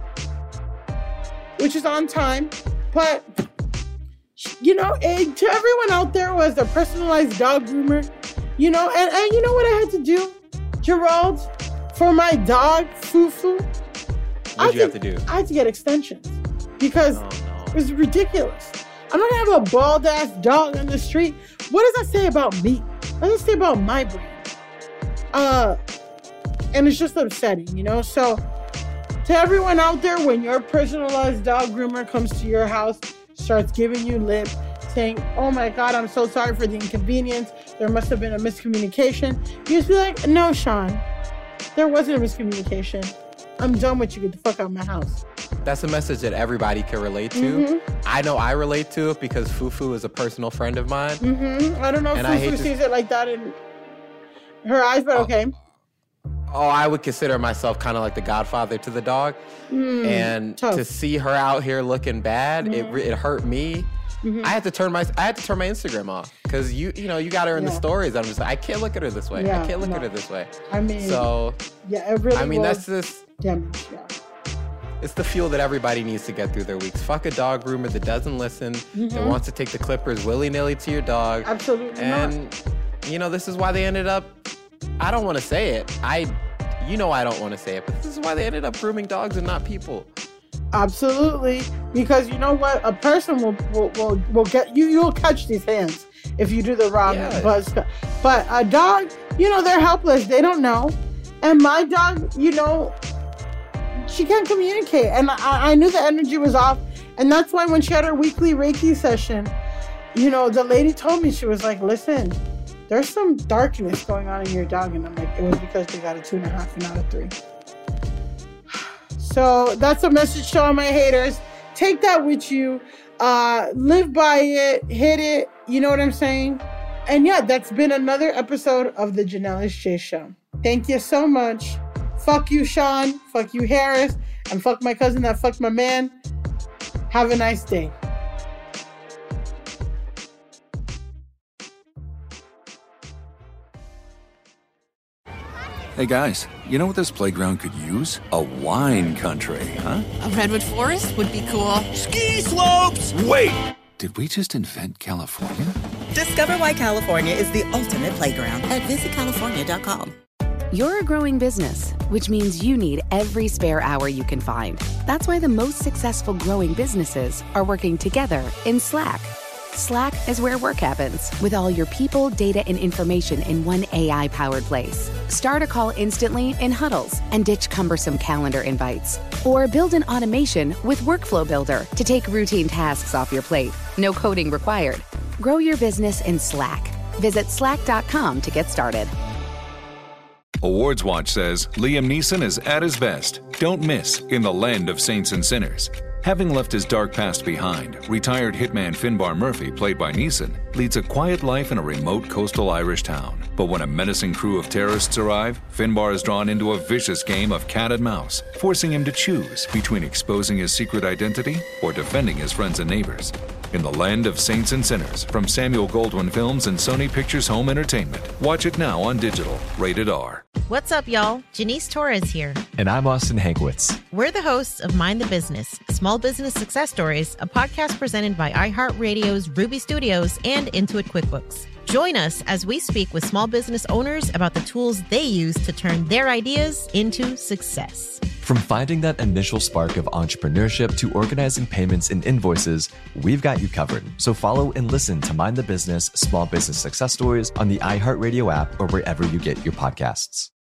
which is on time. But, you know, and to everyone out there who has a personalized dog groomer, you know, and, and you know what I had to do, Gerald, for my dog, Fufu? What did you have to do? I had to get extensions because Oh, no. it was ridiculous. I'm not gonna have a bald ass dog on the street. What does that say about me? What does it say about my brand? Uh, and it's just upsetting, you know? So, to everyone out there, when your personalized dog groomer comes to your house, starts giving you lip, saying, oh my God, I'm so sorry for the inconvenience. There must have been a miscommunication. You just be like, no, Sean, there wasn't a miscommunication. I'm done with you. Get the fuck out of my house. That's a message that everybody can relate to. Mm-hmm. I know I relate to it because Fufu is a personal friend of mine. Mm-hmm. I don't know if And I Fufu hate to- sees it like that in her eyes, but okay. Oh, I would consider myself kind of like the godfather to the dog. Mm, and tough. to see her out here looking bad, it Mhm. re- it hurt me. Mhm. I had to turn my I had to turn my Instagram off because you you know you got her in the Yeah. stories. I'm just like, I can't look at her this way. Yeah, I can't look no. at her this way. I mean, So yeah, it really I mean was that's just damage, yeah. it's the fuel that everybody needs to get through their weeks. Fuck a dog groomer that doesn't listen, that Mhm. wants to take the clippers willy nilly to your dog. Absolutely And not. you know this is why they ended up. I don't want to say it. I you know I don't want to say it, but this is why they ended up grooming dogs and not people. Absolutely, because you know what, a person will will, will, will get you. You'll catch these hands if you do the wrong Yeah. buzz cut. But a dog, you know, they're helpless. They don't know. And my dog, you know, she can't communicate, and I, I knew the energy was off. And that's why when she had her weekly Reiki session, you know, the lady told me, she was like, "Listen, there's some darkness going on in your dog," and I'm like, it was because they got a two and a half and not a three. So that's a message to all my haters. Take that with you. Uh, live by it. Hit it. You know what I'm saying? And yeah, that's been another episode of the Janelle J Show. Thank you so much. Fuck you, Sean. Fuck you, Harris. And fuck my cousin that fucked my man. Have a nice day. Hey guys, you know what this playground could use? A wine country, huh? A redwood forest would be cool. Ski slopes! Wait! Did we just invent California? Discover why California is the ultimate playground at visit california dot com. You're a growing business, which means you need every spare hour you can find. That's why the most successful growing businesses are working together in Slack. Slack is where work happens, with all your people, data, and information in one A I-powered place. Start a call instantly in huddles and ditch cumbersome calendar invites. Or build an automation with Workflow Builder to take routine tasks off your plate. No coding required. Grow your business in Slack. Visit slack dot com to get started. Awards Watch says Liam Neeson is at his best. Don't miss In the Land of Saints and Sinners. Having left his dark past behind, retired hitman Finbar Murphy, played by Neeson, leads a quiet life in a remote coastal Irish town. But when a menacing crew of terrorists arrive, Finbar is drawn into a vicious game of cat and mouse, forcing him to choose between exposing his secret identity or defending his friends and neighbors. In the Land of Saints and Sinners, from Samuel Goldwyn Films and Sony Pictures Home Entertainment. Watch it now on digital. Rated R. What's up, y'all? Janice Torres here. And I'm Austin Hankwitz. We're the hosts of Mind the Business, Small Business Success Stories, a podcast presented by iHeartRadio's Ruby Studios and Intuit QuickBooks. Join us as we speak with small business owners about the tools they use to turn their ideas into success. From finding that initial spark of entrepreneurship to organizing payments and invoices, we've got you covered. So follow and listen to Mind the Business Small Business Success Stories on the iHeartRadio app or wherever you get your podcasts.